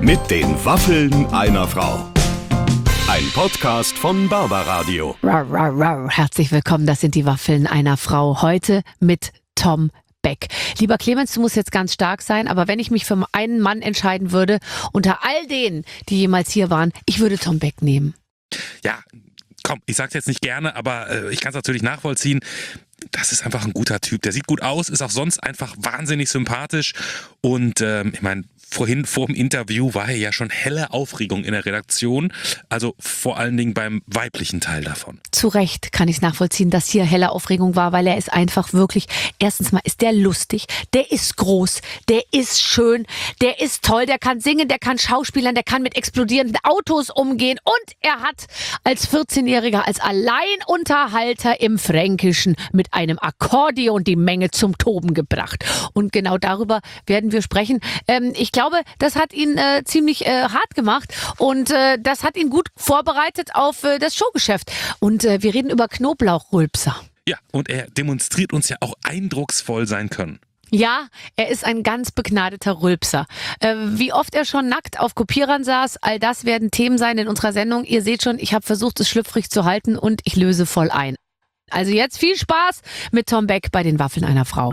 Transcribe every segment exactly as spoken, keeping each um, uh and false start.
Mit den Waffeln einer Frau. Ein Podcast von Barbaradio. Rar, rar, rar. Herzlich willkommen, das sind die Waffeln einer Frau. Heute mit Tom Beck. Lieber Clemens, du musst jetzt ganz stark sein, aber wenn ich mich für einen Mann entscheiden würde, unter all denen, die jemals hier waren, ich würde Tom Beck nehmen. Ja, komm, ich sag's jetzt nicht gerne, aber äh, ich kann es natürlich nachvollziehen. Das ist einfach ein guter Typ. Der sieht gut aus, ist auch sonst einfach wahnsinnig sympathisch. Und ähm, ich meine, vorhin vor dem Interview war ja schon helle Aufregung in der Redaktion. Also vor allen Dingen beim weiblichen Teil davon. Zu Recht kann ich es nachvollziehen, dass hier helle Aufregung war, weil er ist einfach wirklich, erstens mal ist der lustig, der ist groß, der ist schön, der ist toll, der kann singen, der kann schauspielern, der kann mit explodierenden Autos umgehen und er hat als vierzehnjähriger, als Alleinunterhalter im Fränkischen mit einem Akkordeon die Menge zum Toben gebracht. Und genau darüber werden wir sprechen. Ähm, ich glaube, das hat ihn äh, ziemlich äh, hart gemacht und äh, das hat ihn gut vorbereitet auf äh, das Showgeschäft. Und äh, wir reden über Knoblauchrülpser. Ja, und er demonstriert uns ja auch eindrucksvoll sein Können. Ja, er ist ein ganz begnadeter Rülpser. Äh, wie oft er schon nackt auf Kopierern saß, all das werden Themen sein in unserer Sendung. Ihr seht schon, ich habe versucht, es schlüpfrig zu halten und ich löse voll ein. Also jetzt viel Spaß mit Tom Beck bei den Waffeln einer Frau.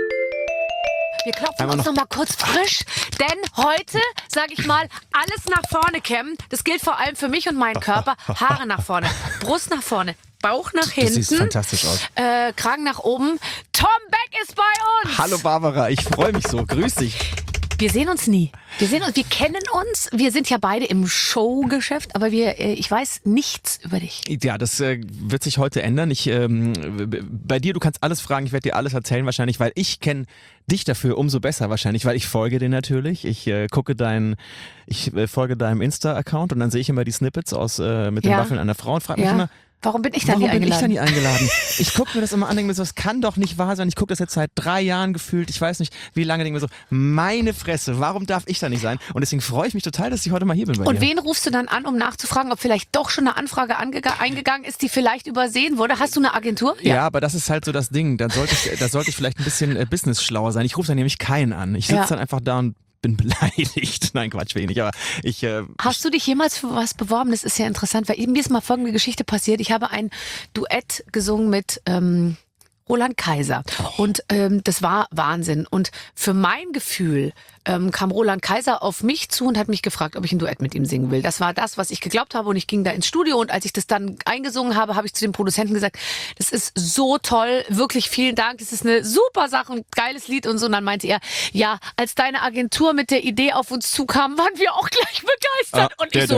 Wir klopfen uns noch mal kurz frisch, denn heute, sage ich mal, alles nach vorne kämmen. Das gilt vor allem für mich und meinen Körper. Haare nach vorne, Brust nach vorne, Bauch nach hinten. Das sieht fantastisch aus. Äh, Kragen nach oben. Tom Beck ist bei uns. Hallo Barbara, ich freue mich so. Grüß dich. Wir sehen uns nie. Wir sehen uns, wir kennen uns. Wir sind ja beide im Showgeschäft, aber wir, äh, ich weiß nichts über dich. Ja, das äh, wird sich heute ändern. Ich, ähm, bei dir, du kannst alles fragen, ich werde dir alles erzählen wahrscheinlich, weil ich kenne dich dafür umso besser wahrscheinlich, weil ich folge dir natürlich. Ich äh, gucke dein, ich äh, folge deinem Insta-Account und dann sehe ich immer die Snippets aus äh, mit den Ja. Waffeln einer Frau und frage mich Ja. immer, Warum bin ich da warum nie bin ich da eingeladen? nie eingeladen? Ich gucke mir das immer an, denke mir so, das kann doch nicht wahr sein. Ich gucke das jetzt seit drei Jahren gefühlt, ich weiß nicht wie lange, denke mir so, meine Fresse, warum darf ich da nicht sein? Und deswegen freue ich mich total, dass ich heute mal hier bin bei Und dir. wen rufst du dann an, um nachzufragen, ob vielleicht doch schon eine Anfrage angega- eingegangen ist, die vielleicht übersehen wurde? Hast du eine Agentur? Ja, aber das ist halt so das Ding. Da sollte ich, da sollte ich vielleicht ein bisschen äh, business-schlauer sein. Ich rufe dann nämlich keinen an. Ich sitze Ja. dann einfach da und bin beleidigt. Nein, Quatsch, wenig. Aber ich. Äh, Hast du dich jemals für was beworben? Das ist ja interessant, weil mir ist mal folgende Geschichte passiert. Ich habe ein Duett gesungen mit ähm, Roland Kaiser und ähm, das war Wahnsinn. Und für mein Gefühl ähm, kam Roland Kaiser auf mich zu und hat mich gefragt, ob ich ein Duett mit ihm singen will. Das war das, was ich geglaubt habe und ich ging da ins Studio und als ich das dann eingesungen habe, habe ich zu dem Produzenten gesagt, das ist so toll, wirklich vielen Dank, das ist eine super Sache, ein geiles Lied und so. Und dann meinte er, ja, als deine Agentur mit der Idee auf uns zukam, waren wir auch gleich begeistert. Ah, und ich so,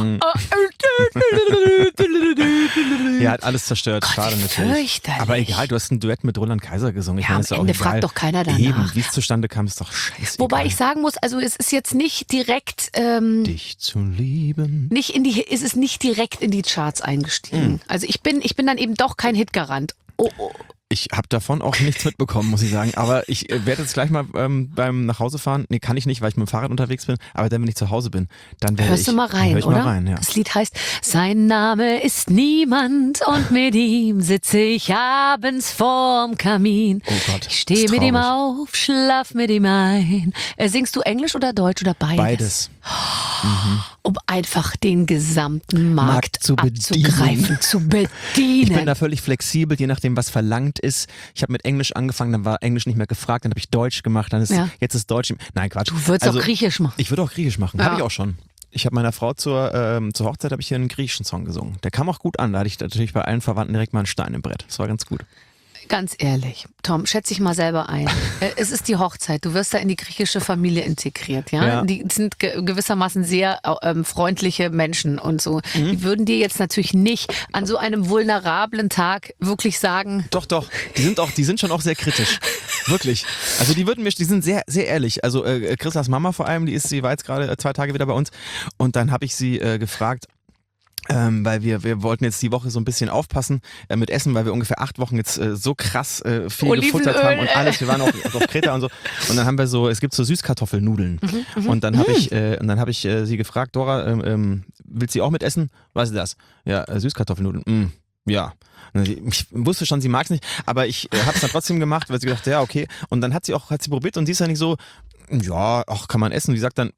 ja, hat alles zerstört. Gott, Schade wie natürlich. fürchterlich. Aber egal, du hast ein Duett mit Roland Kaiser gesungen. Ich Ja, meine, am ist ja auch Ende egal. fragt doch keiner danach. Eben, wie es zustande kam, ist doch scheiße. Wobei ich sagen muss, also es ist jetzt nicht direkt, ähm, dich zu lieben. nicht in die, ist es nicht direkt in die Charts eingestiegen. Mhm. Also ich bin, ich bin dann eben doch kein Hitgarant. Oh, oh. Ich habe davon auch nichts mitbekommen, muss ich sagen. Aber ich äh, werde jetzt gleich mal ähm, beim Nachhausefahren, nee, kann ich nicht, weil ich mit dem Fahrrad unterwegs bin, aber dann, wenn ich zu Hause bin, dann werde ich... Hörst du mal dann rein, hör ich oder? Mal rein, ja. Das Lied heißt, sein Name ist niemand und mit ihm sitze ich abends vorm Kamin. Oh Gott, Ich stehe ist mit ihm traurig. auf, schlaf mit ihm ein. Äh, singst du Englisch oder Deutsch oder beides? Beides. Um einfach den gesamten Markt, Markt zu bedienen. abzugreifen, zu bedienen. Ich bin da völlig flexibel, je nachdem, was verlangt ist. Ich habe mit Englisch angefangen, dann war Englisch nicht mehr gefragt, dann habe ich Deutsch gemacht, dann ist Ja. jetzt ist Deutsch. Nein, Quatsch. Du würdest Also, auch Griechisch machen. Ich würde auch Griechisch machen, Ja. habe ich auch schon. Ich habe meiner Frau zur, ähm, zur Hochzeit habe ich hier einen griechischen Song gesungen. Der kam auch gut an. Da hatte ich natürlich bei allen Verwandten direkt mal einen Stein im Brett. Das war ganz gut. Ganz ehrlich, Tom, schätze dich mal selber ein. Äh, Es ist die Hochzeit, du wirst da in die griechische Familie integriert, ja? Ja. Die sind ge gewissermaßen sehr ähm, freundliche Menschen und so. Mhm. Die würden dir jetzt natürlich nicht an so einem vulnerablen Tag wirklich sagen, Doch, doch. Die sind auch, die sind schon auch sehr kritisch. Wirklich. Also die würden mir, die sind sehr, sehr ehrlich. Also äh, Chrislas Mama vor allem, die ist, sie war jetzt gerade äh, zwei Tage wieder bei uns und dann habe ich sie äh, gefragt, Ähm, weil wir, wir wollten jetzt die Woche so ein bisschen aufpassen äh, mit Essen, weil wir ungefähr acht Wochen jetzt äh, so krass äh, viel Olivenöl, gefuttert haben und äh. alles. Wir waren auch auf Kreta und so. Und dann haben wir so, es gibt so Süßkartoffelnudeln. Mhm, und dann habe ich, äh, und dann habe ich äh, sie gefragt, Dora, ähm, ähm, willst du auch mit essen? Was ist das? Ja, äh, Süßkartoffelnudeln. Mm, ja. Und sie- Ich wusste schon, sie mag es nicht, aber ich äh, habe es dann trotzdem gemacht, weil sie gedacht, ja, okay. Und dann hat sie auch, hat sie probiert und sie ist ja nicht so, ja, ach, kann man essen. Und sie sagt dann,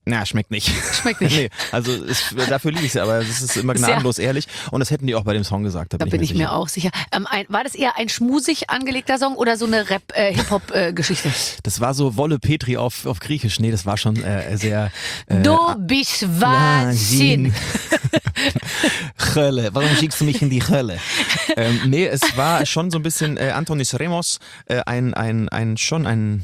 Na, schmeckt nicht. Schmeckt nicht. Nee, also es, dafür liebe ich es, aber es ist immer gnadenlos ehrlich und das hätten die auch bei dem Song gesagt. Da Da bin, bin ich ich mir mir auch sicher. Ähm, ein, war das eher ein schmusig angelegter Song oder so eine Rap-Hip-Hop-Geschichte? sicher. Das war so Wolle Petri auf, auf Griechisch. Nee, das war schon äh, sehr... Äh, Du bist Wahnsinn. Hölle, warum schickst du mich in die Hölle? ähm, nee, es war schon so ein bisschen äh, Antonis Remos, äh, ein, ein, ein, schon ein,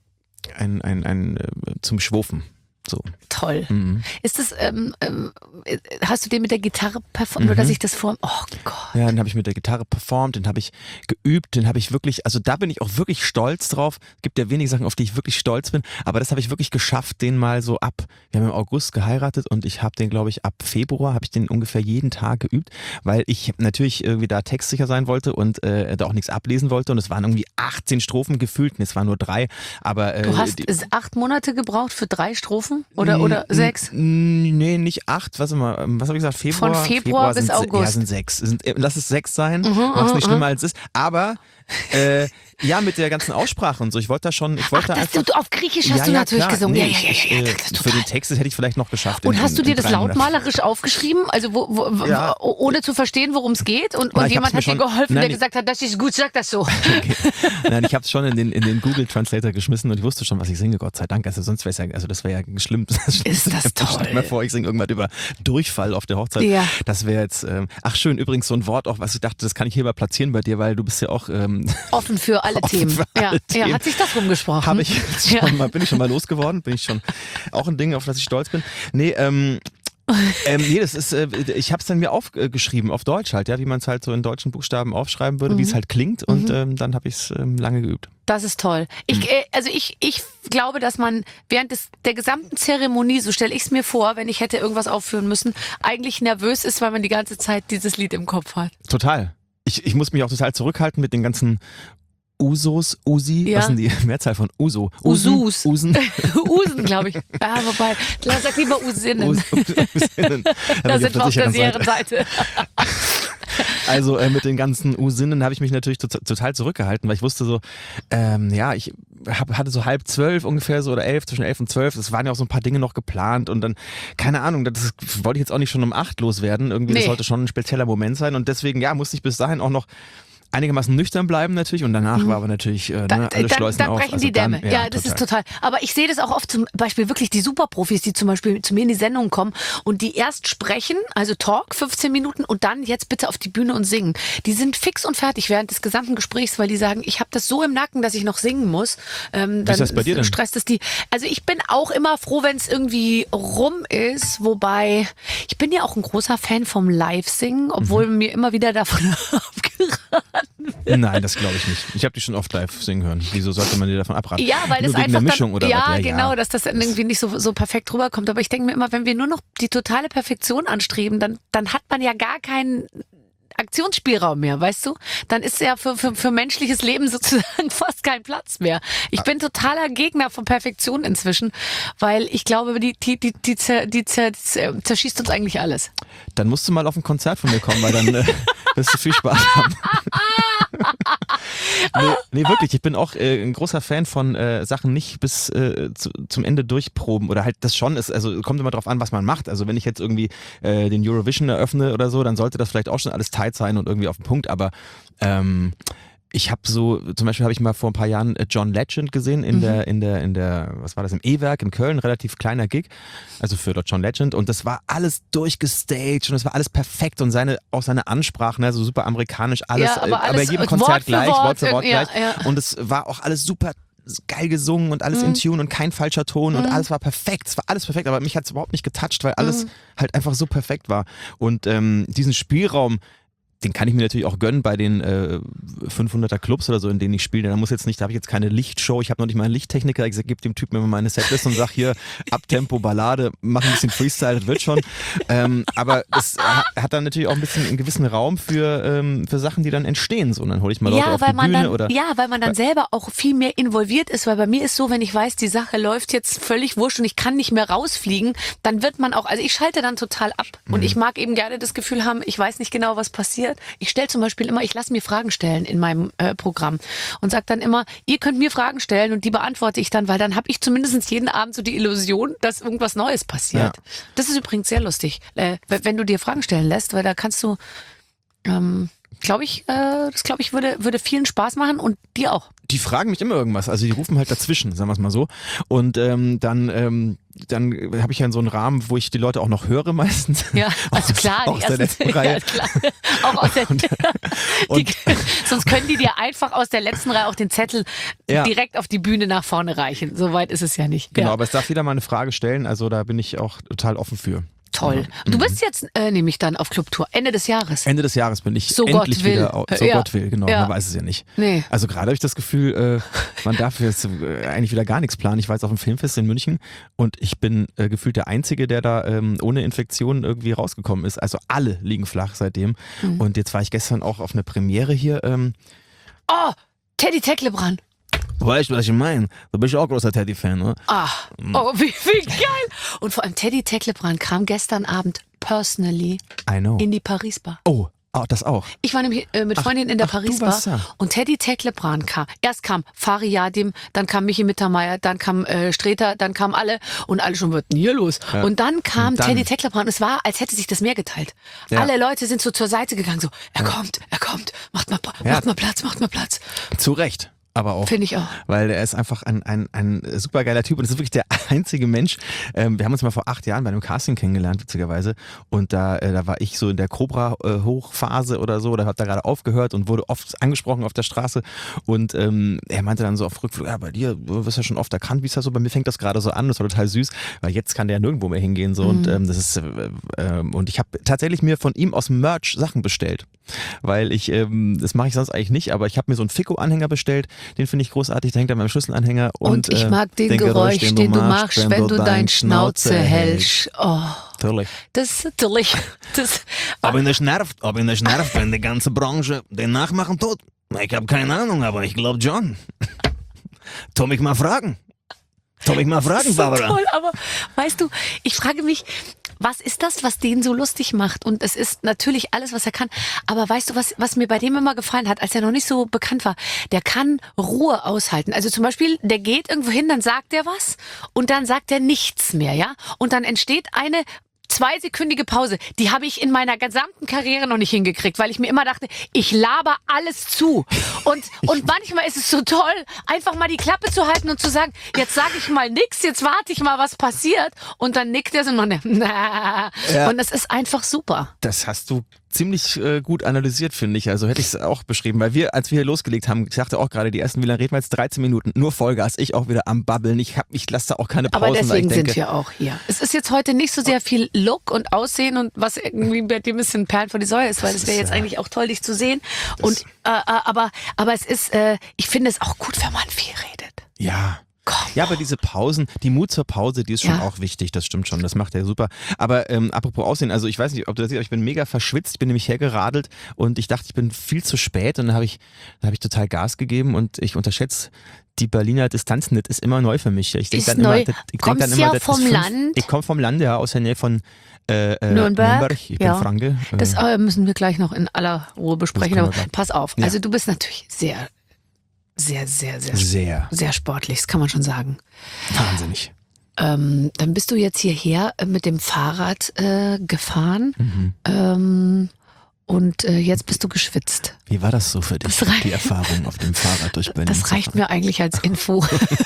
ein, ein, ein äh, zum Schwufen. So. Toll. Mhm. Ist das, ähm, ähm, hast du den mit der Gitarre performt, oder dass ich das vor, oh Gott. Ja, den habe ich mit der Gitarre performt, den habe ich geübt, den habe ich wirklich, also da bin ich auch wirklich stolz drauf. Es gibt ja wenige Sachen, auf die ich wirklich stolz bin, aber das habe ich wirklich geschafft, den mal so ab, wir haben im August geheiratet und ich habe den, glaube ich, ab Februar habe ich den ungefähr jeden Tag geübt, weil ich natürlich irgendwie da textsicher sein wollte und äh, da auch nichts ablesen wollte und es waren irgendwie achtzehn Strophen gefühlt, es waren nur drei, aber... Äh, Du hast die, acht Monate gebraucht für drei Strophen? Oder, oder sechs? Nee, nicht acht, was immer, was habe ich gesagt, Februar? Von Februar bis sind, August. Ja, sind sechs. Sind, lass es sechs sein, mach's nicht schlimmer als es ist. Aber äh, ja, mit der ganzen Aussprache und so, ich wollte da schon, ich wollte Ach, das einfach... du, auf Griechisch hast ja, du ja, natürlich klar. gesungen. Nee, ja, ich, ja, ich, ja, ja, äh, das ist für total. den Text das hätte ich vielleicht noch geschafft. Und in, hast du in, dir in das drei Monaten. lautmalerisch aufgeschrieben, also wo, wo, Ja. wo, ohne zu verstehen, worum es geht? Und, Na, und ich jemand hab's hat mir dir schon- geholfen, Nein, der ich- gesagt hat, das ist gut, sag das so. Okay. Nein, ich habe es schon in den, in den Google Translator geschmissen und ich wusste schon, was ich singe, Gott sei Dank. Also sonst wäre es ja, also das wäre ja schlimm. Ist das toll. Stell dir mal vor, ich singe irgendwas über Durchfall auf der Hochzeit. Ja. Das wäre jetzt, ähm, ach schön, übrigens so ein Wort auch, was ich dachte, das kann ich hier mal platzieren bei dir, weil du bist ja auch, ähm, Offen für alle Offen Themen. für ja. alle ja, Themen. hat sich das rumgesprochen? habe ich jetzt Ja. schon mal, bin ich schon mal losgeworden, bin ich schon auch ein Ding, auf das ich stolz bin. Nee, ähm, ähm, nee, das ist, äh, ich habe es dann mir aufgeschrieben, auf Deutsch halt, ja, wie man es halt so in deutschen Buchstaben aufschreiben würde, wie es halt klingt und ähm, dann habe ich es ähm, lange geübt. Das ist toll. Ich, äh, also ich, ich glaube, dass man während des, der gesamten Zeremonie, so stelle ich es mir vor, wenn ich hätte irgendwas aufführen müssen, eigentlich nervös ist, weil man die ganze Zeit dieses Lied im Kopf hat. Total. Ich, ich muss mich auch total zurückhalten mit den ganzen Usos, Usi, Ja. was sind die Mehrzahl von Uso? Usus. Usen. Usen, glaube ich. Ja, wobei, sag lieber Usinnen. Us, Usinnen. Da Da bin ich sind wir auf der sicheren sicheren Seite. Seite. Also äh, mit den ganzen Usinnen habe ich mich natürlich to total zurückgehalten, weil ich wusste so, ähm, ja, ich hab, hatte so halb zwölf ungefähr so oder elf, zwischen elf und zwölf, es waren ja auch so ein paar Dinge noch geplant und dann, keine Ahnung, das wollte ich jetzt auch nicht schon um acht loswerden, irgendwie, das Nee. sollte schon ein spezieller Moment sein und deswegen, ja, musste ich bis dahin auch noch einigermaßen nüchtern bleiben natürlich und danach war aber natürlich äh, Da, ne, alle dann, Schleusen dann auf. brechen Also die Dämme. dann, Ja, das ist total. Aber ich sehe das auch oft zum Beispiel wirklich die Superprofis, die zum Beispiel zu mir in die Sendung kommen und die erst sprechen, also Talk, fünfzehn Minuten und dann jetzt bitte auf die Bühne und singen. Die sind fix und fertig während des gesamten Gesprächs, weil die sagen, ich habe das so im Nacken, dass ich noch singen muss. Ähm, dann ist das bei dir denn? stresst es die. Also ich bin auch immer froh, wenn es irgendwie rum ist, wobei ich bin ja auch ein großer Fan vom Live-Singen, obwohl Mhm. mir immer wieder davon abgeraten wird. Nein, das glaube ich nicht. Ich habe die schon oft live singen hören. Wieso sollte man dir davon abraten? Ja, weil Nur das wegen einfach der Mischung dann, oder ja, was? genau, dass das dann irgendwie nicht so, so perfekt rüberkommt. Aber ich denke mir immer, wenn wir nur noch die totale Perfektion anstreben, dann, dann hat man ja gar keinen Aktionsspielraum mehr, weißt du? Dann ist ja für, für, für menschliches Leben sozusagen fast kein Platz mehr. Ich bin totaler Gegner von Perfektion inzwischen, weil ich glaube, die, die, die, die, zer, die zer, zer, zerschießt uns eigentlich alles. Dann musst du mal auf ein Konzert von mir kommen, weil dann äh, wirst du viel Spaß haben. nee, nee, wirklich, ich bin auch äh, ein großer Fan von äh, Sachen nicht bis äh, zu, zum Ende durchproben oder halt das schon ist, also kommt immer drauf an, was man macht. Also wenn ich jetzt irgendwie äh, den Eurovision eröffne oder so, dann sollte das vielleicht auch schon alles tight sein und irgendwie auf den Punkt, aber ähm, ich habe so, zum Beispiel habe ich mal vor ein paar Jahren John Legend gesehen in mhm. der, in der, in der, was war das, im E-Werk in Köln, relativ kleiner Gig, also für John Legend und das war alles durchgestaged und es war alles perfekt und seine, auch seine Ansprachen, also super amerikanisch, alles, ja, aber, alles aber jedem Konzert Wort für gleich, Wort, Wort für Wort ja, gleich ja. und es war auch alles super geil gesungen und alles Mhm. in Tune und kein falscher Ton Mhm. und alles war perfekt, es war alles perfekt, aber mich hat es überhaupt nicht getoucht, weil alles Mhm. halt einfach so perfekt war und ähm, diesen Spielraum, den kann ich mir natürlich auch gönnen bei den äh, fünfhunderter Clubs oder so, in denen ich spiele. Da muss jetzt nicht, da habe ich jetzt keine Lichtshow, ich habe noch nicht mal einen Lichttechniker, ich gebe dem Typen immer meine Setlist und sage hier, Abtempo, Ballade, mach ein bisschen Freestyle, das wird schon. Ähm, aber es hat dann natürlich auch ein bisschen einen gewissen Raum für, ähm, für Sachen, die dann entstehen. So, und dann hole ich mal Leute ja, auf weil die man Bühne dann, oder. ja, weil man dann selber auch viel mehr involviert ist, weil bei mir ist so, wenn ich weiß, die Sache läuft jetzt völlig wurscht und ich kann nicht mehr rausfliegen, dann wird man auch, also ich schalte dann total ab und Mhm. ich mag eben gerne das Gefühl haben, ich weiß nicht genau, was passiert passiert. Ich stelle zum Beispiel immer, ich lasse mir Fragen stellen in meinem äh, Programm und sage dann immer, ihr könnt mir Fragen stellen und die beantworte ich dann, weil dann habe ich zumindest jeden Abend so die Illusion, dass irgendwas Neues passiert. Ja. Das ist übrigens sehr lustig, äh, wenn du dir Fragen stellen lässt, weil da kannst du, ähm, glaube ich, äh, das glaube ich würde, würde vielen Spaß machen und dir auch. Die fragen mich immer irgendwas, also die rufen halt dazwischen, sagen wir es mal so. Und ähm, dann, ähm, dann habe ich ja so einen Rahmen, wo ich die Leute auch noch höre meistens. Ja, also aus, klar, aus die der ersten, letzten Reihe. Ja, klar. Auch aus der, Und- die, und- sonst können die dir einfach aus der letzten Reihe auch den Zettel Ja. direkt auf die Bühne nach vorne reichen. So weit ist es ja nicht. Genau, Ja. aber es darf jeder mal eine Frage stellen, also da bin ich auch total offen für. Toll. Du bist jetzt äh, nämlich dann auf Clubtour, Ende des Jahres. Ende des Jahres bin ich So Gott endlich will. wieder, au- so Ja. Gott will, genau, Ja. man weiß es ja nicht. Nee. Also gerade habe ich das Gefühl, äh, man darf jetzt äh, eigentlich wieder gar nichts planen. Ich war jetzt auf dem Filmfest in München und ich bin äh, gefühlt der Einzige, der da ähm, ohne Infektion irgendwie rausgekommen ist. Also alle liegen flach seitdem. Mhm. Und jetzt war ich gestern auch auf eine Premiere hier. Ähm, Oh, Teddy Tecklebrand. weißt du, was ich meine? Du bist auch großer Teddy-Fan, ne? Ah, oh, wie, wie geil. Und vor allem Teddy Tecklebrand kam gestern Abend personally I know. in die Paris-Bar. Oh, oh, das auch. Ich war nämlich äh, mit Freundin in der ach, du Paris-Bar warst da. und Teddy Tecklebrand kam. Erst kam Fari Yadim, dann kam Michi Mittermeier, dann kam äh, Streter, dann kamen alle und alle schon, was ist denn hier los? Ja. Und dann kam Und dann- Teddy Tecklebrand. Es war, als hätte sich das Meer geteilt. Ja. Alle Leute sind so zur Seite gegangen, so, er kommt, er kommt, macht mal, Ja. macht mal Platz, macht mal Platz. Zu Recht. Aber auch. Finde ich auch. Weil er ist einfach ein, ein, ein super geiler Typ und das ist wirklich der einzige Mensch. Ähm, wir haben uns mal vor acht Jahren bei einem Casting kennengelernt, witzigerweise. Und da, äh, da war ich so in der Cobra-Hochphase oder so, da hat er gerade aufgehört und wurde oft angesprochen auf der Straße. Und ähm, er meinte dann so auf Rückflug, ja, bei dir, du wirst ja schon oft erkannt, wie ist das so? Bei mir fängt das gerade so an, das war total süß, weil jetzt kann der ja nirgendwo mehr hingehen. So. Mhm. Und ähm, das ist, äh, äh, und ich habe tatsächlich mir von ihm aus dem Merch Sachen bestellt. Weil ich, ähm, das mache ich sonst eigentlich nicht, aber ich habe mir so einen Fico-Anhänger bestellt, den finde ich großartig, der hängt an meinem Schlüsselanhänger. Und, Und, ich äh, mag den, Geräusch, den du machst, wenn du dein Schnauze hältst. Oh, Natürlich. das ist natürlich. Das, Ob ihn das nervt, ob ihn das nervt, wenn die ganze Branche den nachmachen tut. Ich habe keine Ahnung, aber ich glaube John. Tu mich mal fragen. Tu mich mal Das fragen, ist so Barbara. toll, aber weißt du, ich frage mich, was ist das, was den so lustig macht? Und es ist natürlich alles, was er kann. Aber weißt du, was, was mir bei dem immer gefallen hat, als er noch nicht so bekannt war? Der kann Ruhe aushalten. Also zum Beispiel, der geht irgendwo hin, dann sagt er was und dann sagt er nichts mehr, ja? Und dann entsteht eine zweisekündige Pause, die habe ich in meiner gesamten Karriere noch nicht hingekriegt, weil ich mir immer dachte, ich laber alles zu. Und, und manchmal ist es so toll, einfach mal die Klappe zu halten und zu sagen, jetzt sage ich mal nix, jetzt warte ich mal, was passiert. Und dann nickt er so und man, na. Ja. Und das ist einfach super. Das hast du ziemlich äh, gut analysiert, finde ich. Also hätte ich es auch beschrieben, weil wir, als wir hier losgelegt haben, ich sagte auch gerade, die ersten, wie lange reden wir jetzt? dreizehn Minuten, nur Vollgas, ich auch wieder am Babbeln. Ich, hab, ich lasse da auch keine Pausen, Aber deswegen weil ich denke, sind wir auch hier. Es ist jetzt heute nicht so sehr viel Look und Aussehen und was irgendwie bei dir ein bisschen Perlen vor die Säule ist, weil es wäre ist, jetzt äh, eigentlich auch toll, dich zu sehen. Und äh, äh, aber, aber es ist, äh, ich finde es auch gut, wenn man viel redet. ja. Komm. Ja, aber diese Pausen, die Mut zur Pause, die ist schon Ja. auch wichtig, das stimmt schon, das macht er super. Aber ähm, apropos Aussehen, also ich weiß nicht, ob du das siehst, aber ich bin mega verschwitzt, ich bin nämlich hergeradelt und ich dachte, ich bin viel zu spät und dann habe ich, dann hab ich total Gas gegeben und ich unterschätze die Berliner Distanz nicht, ist immer neu für mich. Ich denk Ist dann neu. immer, das- ich denk Kommst dann immer, ja das ist vom fünf, Land? Ich komme vom Lande, ja, aus der Nähe von äh, äh, Nürnberg? Ich bin Ja. Franke. Äh, Das äh, müssen wir gleich noch in aller Ruhe besprechen. können wir Aber gleich. pass auf. Ja. Also du bist natürlich sehr, sehr, sehr, sehr, sehr sehr sportlich. Das kann man schon sagen. wahnsinnig. Ähm, dann bist du jetzt hierher äh, mit dem Fahrrad äh, gefahren Mhm. ähm, und äh, jetzt bist du geschwitzt. Wie war das so für dich, Das reicht- die Erfahrung auf dem Fahrrad durch Berlin? Das zu reicht fahren? mir eigentlich als Info.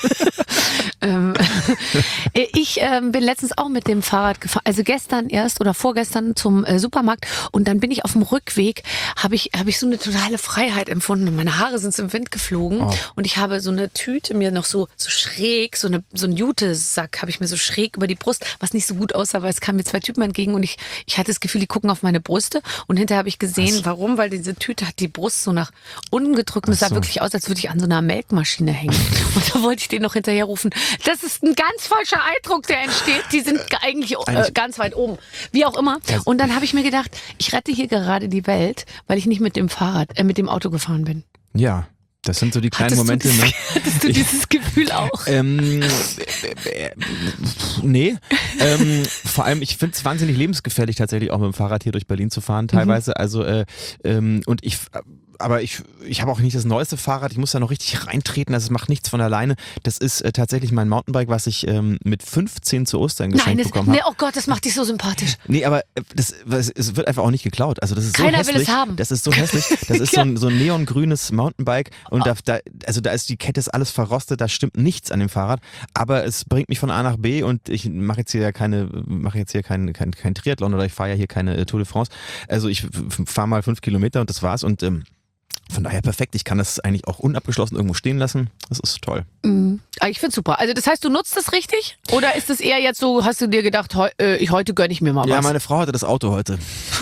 ähm, ich ähm, bin letztens auch mit dem Fahrrad gefahren, also gestern erst oder vorgestern zum äh, Supermarkt und dann bin ich auf dem Rückweg, habe ich, hab ich so eine totale Freiheit empfunden und meine Haare sind so im Wind geflogen Oh. und ich habe so eine Tüte mir noch so, so schräg, so, eine, so einen Jutesack habe ich mir so schräg über die Brust, was nicht so gut aussah, weil es kamen mir zwei Typen entgegen und ich, ich hatte das Gefühl, die gucken auf meine Brüste und hinterher habe ich gesehen, warum, weil diese Tüte hat die Brust so nach unten gedrückt und es sah so. wirklich aus, als würde ich an so einer Melkmaschine hängen. Und da wollte ich den noch hinterher rufen. Das ist ein ganz falscher Eindruck, der entsteht. Die sind eigentlich äh, Eigentlich- ganz weit oben. Wie auch immer. Ja. Und dann habe ich mir gedacht, ich rette hier gerade die Welt, weil ich nicht mit dem Fahrrad, äh, mit dem Auto gefahren bin. Ja, Das sind so die kleinen Hattest Momente, du ne? dieses, Hattest du Ich- dieses Gefühl auch? Ähm, äh, äh, nee. ähm, vor allem, ich finde es wahnsinnig lebensgefährlich, tatsächlich auch mit dem Fahrrad hier durch Berlin zu fahren, teilweise. Also, äh, ähm, und ich, aber ich, ich habe auch nicht das neueste Fahrrad, ich muss da noch richtig reintreten, also es macht nichts von alleine. Das ist äh, tatsächlich mein Mountainbike, was ich ähm, mit fünfzehn zu Ostern geschenkt Nein, das, bekommen habe. nee, oh Gott, das macht dich so sympathisch. Nee, aber äh, das, das, es wird einfach auch nicht geklaut. Also das ist so Keiner will hässlich. es haben. Das ist so hässlich. Das ist so ein, so ein neongrünes Mountainbike und da, da, also da ist die Kette ist alles verrostet, da stimmt nichts an dem Fahrrad, aber es bringt mich von A nach B und ich mache jetzt hier ja keine, mache jetzt hier kein, kein, kein Triathlon oder ich fahre ja hier keine äh, Tour de France. Also ich fahre mal fünf Kilometer und das war's und ähm, von daher perfekt. Ich kann das eigentlich auch unabgeschlossen irgendwo stehen lassen. Das ist toll. Mhm. Ah, ich find's super. Also das heißt, du nutzt das richtig? Oder ist es eher jetzt so, hast du dir gedacht, heu, äh, ich, heute gönne ich mir mal Ja, was? meine Frau hatte das Auto heute.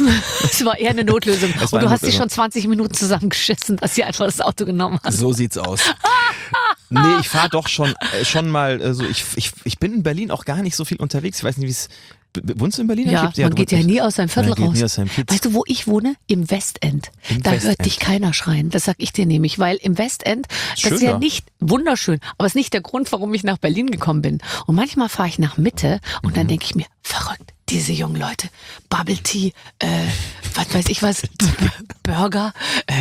Das war eher eine Notlösung. Es Und war du eine hast dich Notlösung. schon zwanzig Minuten zusammengeschissen, dass sie einfach das Auto genommen hat. So sieht's aus. Nee, ich fahre doch schon, äh, schon mal, äh, so ich, ich, ich bin in Berlin auch gar nicht so viel unterwegs. Ich weiß nicht, wie es. Wohnst du in Berlin? Ja, Ich- man du geht ja wohnst- nie aus seinem Viertel Man geht raus. nie aus seinem Kiez. Weißt du, wo ich wohne? Im Westend. Im da hört Westend. dich keiner schreien. Das sag ich dir nämlich, weil im Westend, das Schön ist ja da. nicht wunderschön, aber es ist nicht der Grund, warum ich nach Berlin gekommen bin. Und manchmal fahre ich nach Mitte und Mhm. dann denke ich mir, verrückt, diese jungen Leute, Bubble Tea, äh, was weiß ich was, Burger,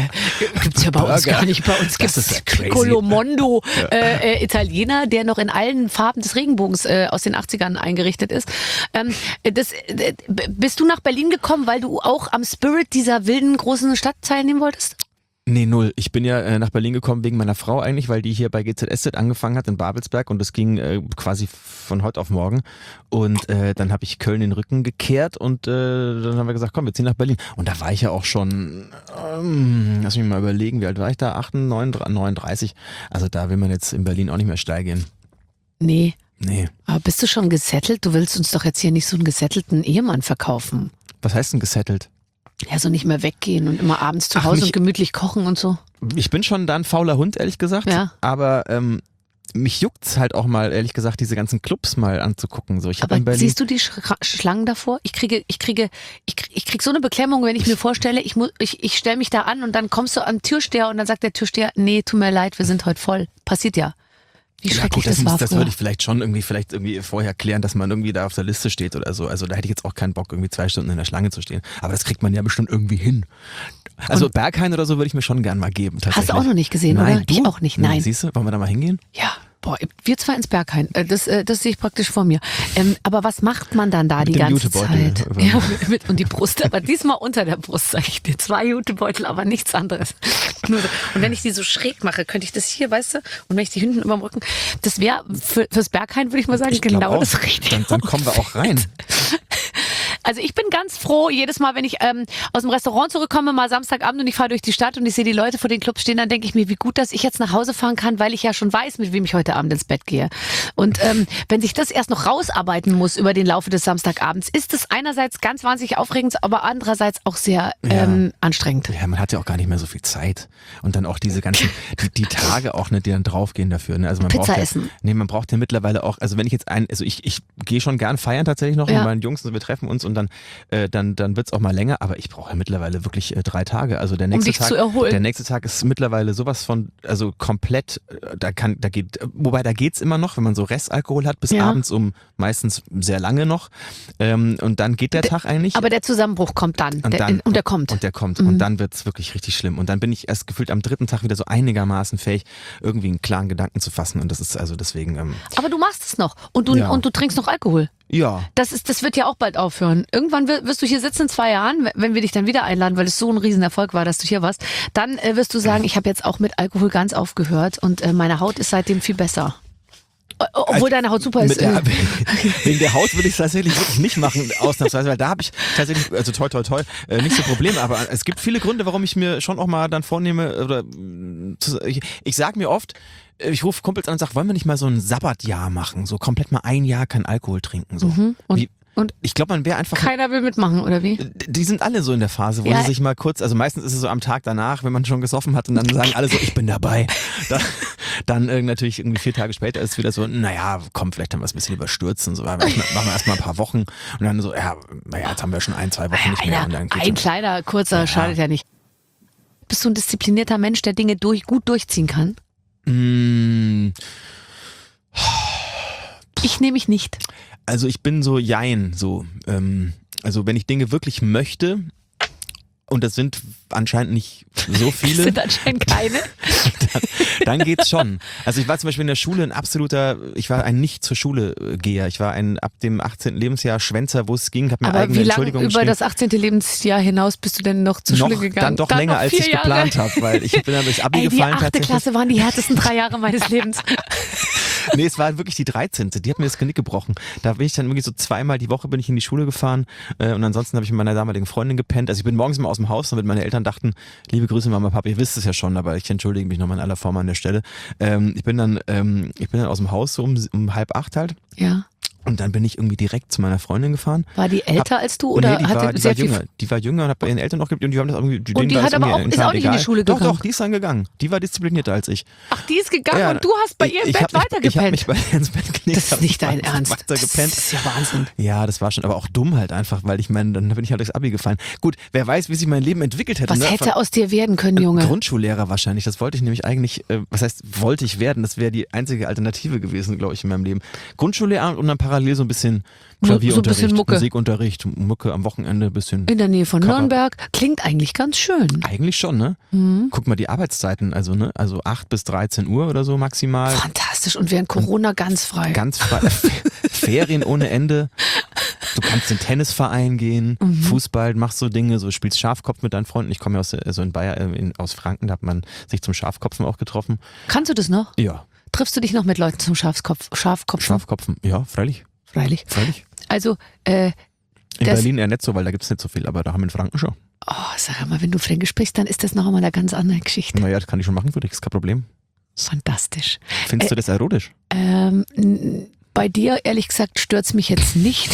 äh, gibt's ja bei uns Burger. gar nicht. Bei uns Das gibt's ist ja crazy. Colomondo, äh, äh, Italiener, der noch in allen Farben des Regenbogens äh, aus den achtzigern eingerichtet ist. Ähm, das, äh, b- bist du nach Berlin gekommen, weil du auch am Spirit dieser wilden großen Stadt teilnehmen wolltest? Nee, null. Ich bin ja äh, nach Berlin gekommen wegen meiner Frau eigentlich, weil die hier bei G Z S Z angefangen hat in Babelsberg und das ging äh, quasi von heute auf morgen. Und äh, dann habe ich Köln den Rücken gekehrt und äh, dann haben wir gesagt, komm, wir ziehen nach Berlin. Und da war ich ja auch schon, ähm, lass mich mal überlegen, wie alt war ich da? achtundneunzig, neununddreißig. Also da will man jetzt in Berlin auch nicht mehr steil gehen. Nee. Nee. Aber bist du schon gesettelt? Du willst uns doch jetzt hier nicht so einen gesettelten Ehemann verkaufen. Was heißt denn gesettelt? Ja, so nicht mehr weggehen und immer abends zu Ach, Hause nicht- und gemütlich kochen und so. Ich bin schon da ein fauler Hund, ehrlich gesagt. Ja. Aber ähm, mich juckt's halt auch mal, ehrlich gesagt, diese ganzen Clubs mal anzugucken. So, ich habe Aber in Berlin. siehst du die Schra Schlangen davor? Ich kriege, ich kriege, ich kriege, ich kriege so eine Beklemmung, wenn ich mir vorstelle, ich muss, ich, ich stelle mich da an und dann kommst du an den Türsteher und dann sagt der Türsteher, nee, tut mir leid, wir sind heute voll. Passiert ja. Wie Ja schrecklich gut, das, das muss, war das früher. würde ich vielleicht schon irgendwie vielleicht irgendwie vorher klären, dass man irgendwie da auf der Liste steht oder so. Also da hätte ich jetzt auch keinen Bock, irgendwie zwei Stunden in der Schlange zu stehen. Aber das kriegt man ja bestimmt irgendwie hin. Also Berghain oder so würde ich mir schon gern mal geben. Hast du auch noch nicht gesehen, Nein, oder? Du? Ich auch nicht, nein. Siehst du, wollen wir da mal hingehen? Ja, boah, wir zwei ins Berghain. Äh, Das, äh, das sehe ich praktisch vor mir. Ähm, aber was macht man dann da Mit die dem ganze Jutebeutel. Zeit? Ja, mit, mit, und die Brust, aber diesmal unter der Brust, sage ich dir. Zwei Jutebeutel, aber nichts anderes. Nur so. Und wenn ich die so schräg mache, könnte ich das hier, weißt du, und wenn ich die hinten über dem Rücken, das wäre für, fürs Berghain, würde ich mal sagen, Ich glaub genau auch. das Richtige. Dann, dann kommen wir auch rein. Also ich bin ganz froh, jedes Mal, wenn ich ähm, aus dem Restaurant zurückkomme, mal Samstagabend und ich fahre durch die Stadt und ich sehe die Leute vor den Clubs stehen, dann denke ich mir, wie gut, dass ich jetzt nach Hause fahren kann, weil ich ja schon weiß, mit wem ich heute Abend ins Bett gehe. Und ähm, wenn sich das erst noch rausarbeiten muss über den Laufe des Samstagabends, ist es einerseits ganz wahnsinnig aufregend, aber andererseits auch sehr ähm, anstrengend. Ja, man hat ja auch gar nicht mehr so viel Zeit. Und dann auch diese ganzen, die, die Tage auch, ne, die dann draufgehen dafür. Ne? Also man Pizza braucht ja, essen. Nee, man braucht ja mittlerweile auch, also wenn ich jetzt ein, also ich, ich gehe schon gern feiern tatsächlich noch Ja. mit meinen Jungs und wir treffen uns und dann, äh, dann, dann wird's auch mal länger, aber ich brauche ja mittlerweile wirklich äh, drei Tage. Also der nächste dich Tag, zu erholen. der nächste Tag ist mittlerweile sowas von, also komplett, äh, da kann, da geht, wobei da geht's immer noch, wenn man so Restalkohol hat, bis Ja. abends um meistens sehr lange noch. Ähm, und dann geht der Tag eigentlich. Aber der Zusammenbruch kommt dann. Und, der, dann, und der kommt. Und der kommt. Mhm. Und dann wird's wirklich richtig schlimm. Und dann bin ich erst gefühlt am dritten Tag wieder so einigermaßen fähig, irgendwie einen klaren Gedanken zu fassen. Und das ist also deswegen, ähm, Aber du machst es noch. Und du, Ja. und du trinkst noch Alkohol. ja. Das, ist, das wird ja auch bald aufhören. Irgendwann wir- wirst du hier sitzen in zwei Jahren, wenn wir dich dann wieder einladen, weil es so ein Riesenerfolg war, dass du hier warst. Dann äh, wirst du sagen, ich habe jetzt auch mit Alkohol ganz aufgehört und äh, meine Haut ist seitdem viel besser. O- Obwohl deine Haut super ist. Mit der, äh, wegen der Haut würde ich es tatsächlich wirklich nicht machen, ausnahmsweise, weil da habe ich tatsächlich, also toi toi toi, äh, nicht so Probleme, aber es gibt viele Gründe, warum ich mir schon auch mal dann vornehme, oder mh, zu, ich, ich sage mir oft, äh, ich rufe Kumpels an und sage, wollen wir nicht mal so ein Sabbatjahr machen, so komplett mal ein Jahr kein Alkohol trinken. So. Mhm. Und- Wie, und ich glaube, man wäre einfach... keiner will mitmachen, oder wie? Die sind alle so in der Phase, wo Ja. sie sich mal kurz, also meistens ist es so am Tag danach, wenn man schon gesoffen hat und dann sagen alle so, ich bin dabei. Da, dann äh, natürlich irgendwie vier Tage später ist es wieder so, naja, komm, vielleicht haben wir es ein bisschen überstürzt und so, machen wir erstmal ein paar Wochen und dann so, ja, naja, jetzt haben wir schon ein, zwei Wochen nicht mehr. Einer, Und dann geht's ein schon. kleiner, kurzer, Ja. schadet ja nicht. bist du ein disziplinierter Mensch, der Dinge durch, gut durchziehen kann? Mm, Ich nehme mich nicht. also ich bin so jein, so. Ähm, also wenn ich Dinge wirklich möchte, und das sind anscheinend nicht so Das viele, sind anscheinend keine. dann, dann geht's schon. Also ich war zum Beispiel in der Schule ein absoluter, ich war ein nicht zur Schule Geher. Ich war ein ab dem achtzehnten Lebensjahr Schwänzer, wo es ging, habe mir Aber eigene wie lange Entschuldigung über geschrieben. das achtzehnte Lebensjahr hinaus bist du denn noch zur noch, Schule gegangen? Dann doch länger, noch als vier ich Jahre. geplant habe, weil ich bin dann durchs Abi Ey, die gefallen achte tatsächlich. Klasse waren die härtesten drei Jahre meines Lebens. Nee, es war wirklich die dreizehnte. Die hat mir das Genick gebrochen. Da bin ich dann irgendwie so zweimal die Woche bin ich in die Schule gefahren äh, und ansonsten habe ich mit meiner damaligen Freundin gepennt. Also ich bin morgens mal aus dem Haus, damit meine Eltern dachten, liebe Grüße Mama, Papa, ihr wisst es ja schon, aber ich entschuldige mich nochmal in aller Form an der Stelle. Ähm, ich bin dann ähm, ich bin dann aus dem Haus so um, um halb acht halt Ja. und dann bin ich irgendwie direkt zu meiner Freundin gefahren. War die älter Hab- als du oder nee, die hatte war, die sehr war viel jünger. Die war jünger und hat bei ihren Eltern noch gelebt und die haben das irgendwie. Die Und denen die war hat das aber irgendwie auch- ist total auch nicht in die egal. Schule Doch, gegangen? doch, die ist dann gegangen. Die war disziplinierter als ich. Ach, die ist gegangen Ja, und du hast bei ihr im ich Bett hab mich, Ich habe weitergepennt. mich bei ihr ins Bett gelegt. Das ist hab nicht dein weiter Ernst. Weiter gepennt. Das ist ja Wahnsinn. Ja, das war schon, aber auch dumm halt einfach, weil ich meine, dann bin ich halt durchs Abi gefallen. Gut, wer weiß, wie sich mein Leben entwickelt hätte. Was ne? hätte aus dir werden können, Junge? Grundschullehrer wahrscheinlich. Das wollte ich nämlich eigentlich, äh, was heißt, wollte ich werden? Das wäre die einzige Alternative gewesen, glaube ich, in meinem Leben. Grundschullehrer und dann parallel so ein bisschen So ein Klavierunterricht, bisschen Mucke. Musikunterricht, Mucke am Wochenende, ein bisschen. In der Nähe von Cover. Nürnberg. Klingt eigentlich ganz schön. Eigentlich schon, ne? Mhm. Guck mal die Arbeitszeiten, also ne, also acht bis dreizehn Uhr oder so maximal. Fantastisch. Und während Corona ganz frei. Ganz frei. Ferien ohne Ende. Du kannst in den Tennisverein gehen, Mhm. Fußball, machst so Dinge, so spielst Schafkopf mit deinen Freunden. Ich komme ja aus, also in Bayern, äh, in, aus Franken, da hat man sich zum Schafkopfen auch getroffen. Kannst du das noch? Ja, Triffst du dich noch mit Leuten zum Schafskopf, Schafkopf? Schafkopfen, ja, freilich, Freilich. freilich. Also, äh, In Das- Berlin eher nicht so, weil da gibt's nicht so viel, aber da haben wir in Franken schon. oh, sag mal, wenn du Fränkisch sprichst, dann ist das noch einmal eine ganz andere Geschichte. Naja, das kann ich schon machen für dich, ist kein Problem. Fantastisch. Findest Äh, du das erotisch? Ähm, n- bei dir, ehrlich gesagt, stört's mich jetzt nicht.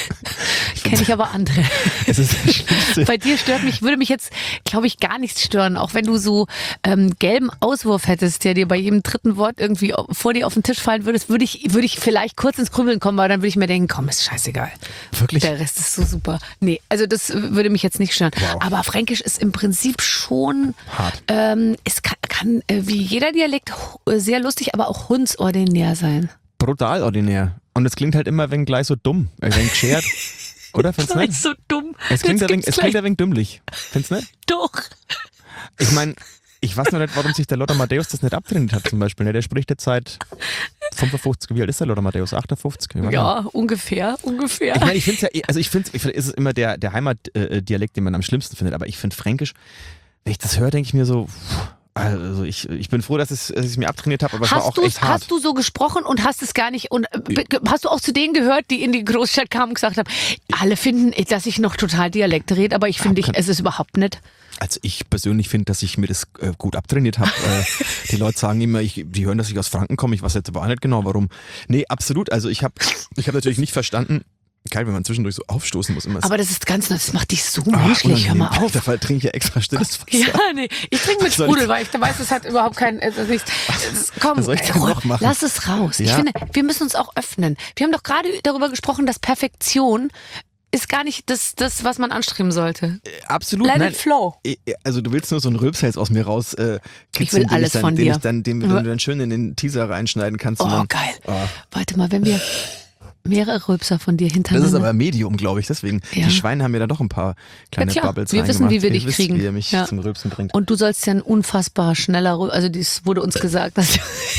Kenne ich aber andere. Es ist das Schlimmste. Bei dir stört mich, würde mich jetzt, glaube ich, gar nichts stören. Auch wenn du so ähm, gelben Auswurf hättest, der dir bei jedem dritten Wort irgendwie vor dir auf den Tisch fallen würdest, würde ich, würde ich vielleicht kurz ins Grübeln kommen, aber dann würde ich mir denken, komm, ist scheißegal. Wirklich? Der Rest ist so super. Nee, also das würde mich jetzt nicht stören. Wow. Aber Fränkisch ist im Prinzip schon, Hart. ähm, es kann, kann äh, wie jeder Dialekt ho- sehr lustig, aber auch hundsordinär sein. Brutal ordinär. Und es klingt halt immer ein wenig gleich so dumm, ein wenig geschert. Oder? Findest du Das nicht? ist so dumm. Es klingt, Das ein wenig, gibt's es klingt gleich ein wenig dümmlich. Findest du nicht? doch. Ich meine, ich weiß noch nicht, warum sich der Lothar Matthäus das nicht abtrainiert hat zum Beispiel. Ne? Der spricht jetzt seit fünfundfünfzig. Wie alt ist der Lothar Matthäus? achtundfünfzig? Wie war der? Ja, ungefähr, ungefähr. Ich meine, ich finde es ja, also ich finde ich find, es ist immer der, der Heimatdialekt, den man am schlimmsten findet, aber ich finde Fränkisch, wenn ich das höre, denke ich mir so, pff, also ich, ich bin froh, dass, es, dass ich es mir abtrainiert habe, aber es war Hast, auch du's- echt hart. hast du so gesprochen und hast es gar nicht und äh, be- hast du auch zu denen gehört, die in die Großstadt kamen und gesagt haben, alle finden, dass ich noch total Dialekt rede, aber ich finde, ich, kein- es ist überhaupt nicht. Also ich persönlich finde, dass ich mir das äh, gut abtrainiert habe. äh, die Leute sagen immer, ich, die hören, dass ich aus Franken komme. Ich weiß jetzt aber auch nicht genau, warum. Nee, absolut. Also ich habe ich hab natürlich nicht verstanden, geil, wenn man zwischendurch so aufstoßen muss. Immer Aber das ist ganz, das macht dich so Ah, menschlich, hör mal unangenehm. auf. Dafür trinke ich ja extra stilles Wasser. Ja, nee, ich trinke mit Was soll ich- Sprudel, weil ich da weiß, es hat überhaupt keinen, also nichts. Das- Komm, Was soll ich ey, denn Ruhe, noch machen? lass es raus. Ich Ja. finde, wir müssen uns auch öffnen. Wir haben doch gerade darüber gesprochen, dass Perfektion ist gar nicht das, das was man anstreben sollte. Absolut. Let Nein, it flow. also du willst nur so einen Rülpser jetzt aus mir raus äh, kitzeln, Ich will den alles ich dann, von den dir. Ich dann, den, den Ja. du dann schön in den Teaser reinschneiden kannst. und Oh, dann, geil. Oh. Warte mal, wenn wir mehrere Rülpser von dir Das hintereinander. ist aber Medium, glaube ich. Deswegen, Ja. die Schweine haben mir da doch ein paar kleine Ja, klar. Bubbles Wir wissen, reingemacht. wie wir Ihr dich wisst, kriegen. wie ihr mich Ja. zum Rülpsen bringt. Und du sollst ja ein unfassbar schneller Rülpser, also dies wurde uns gesagt, dass,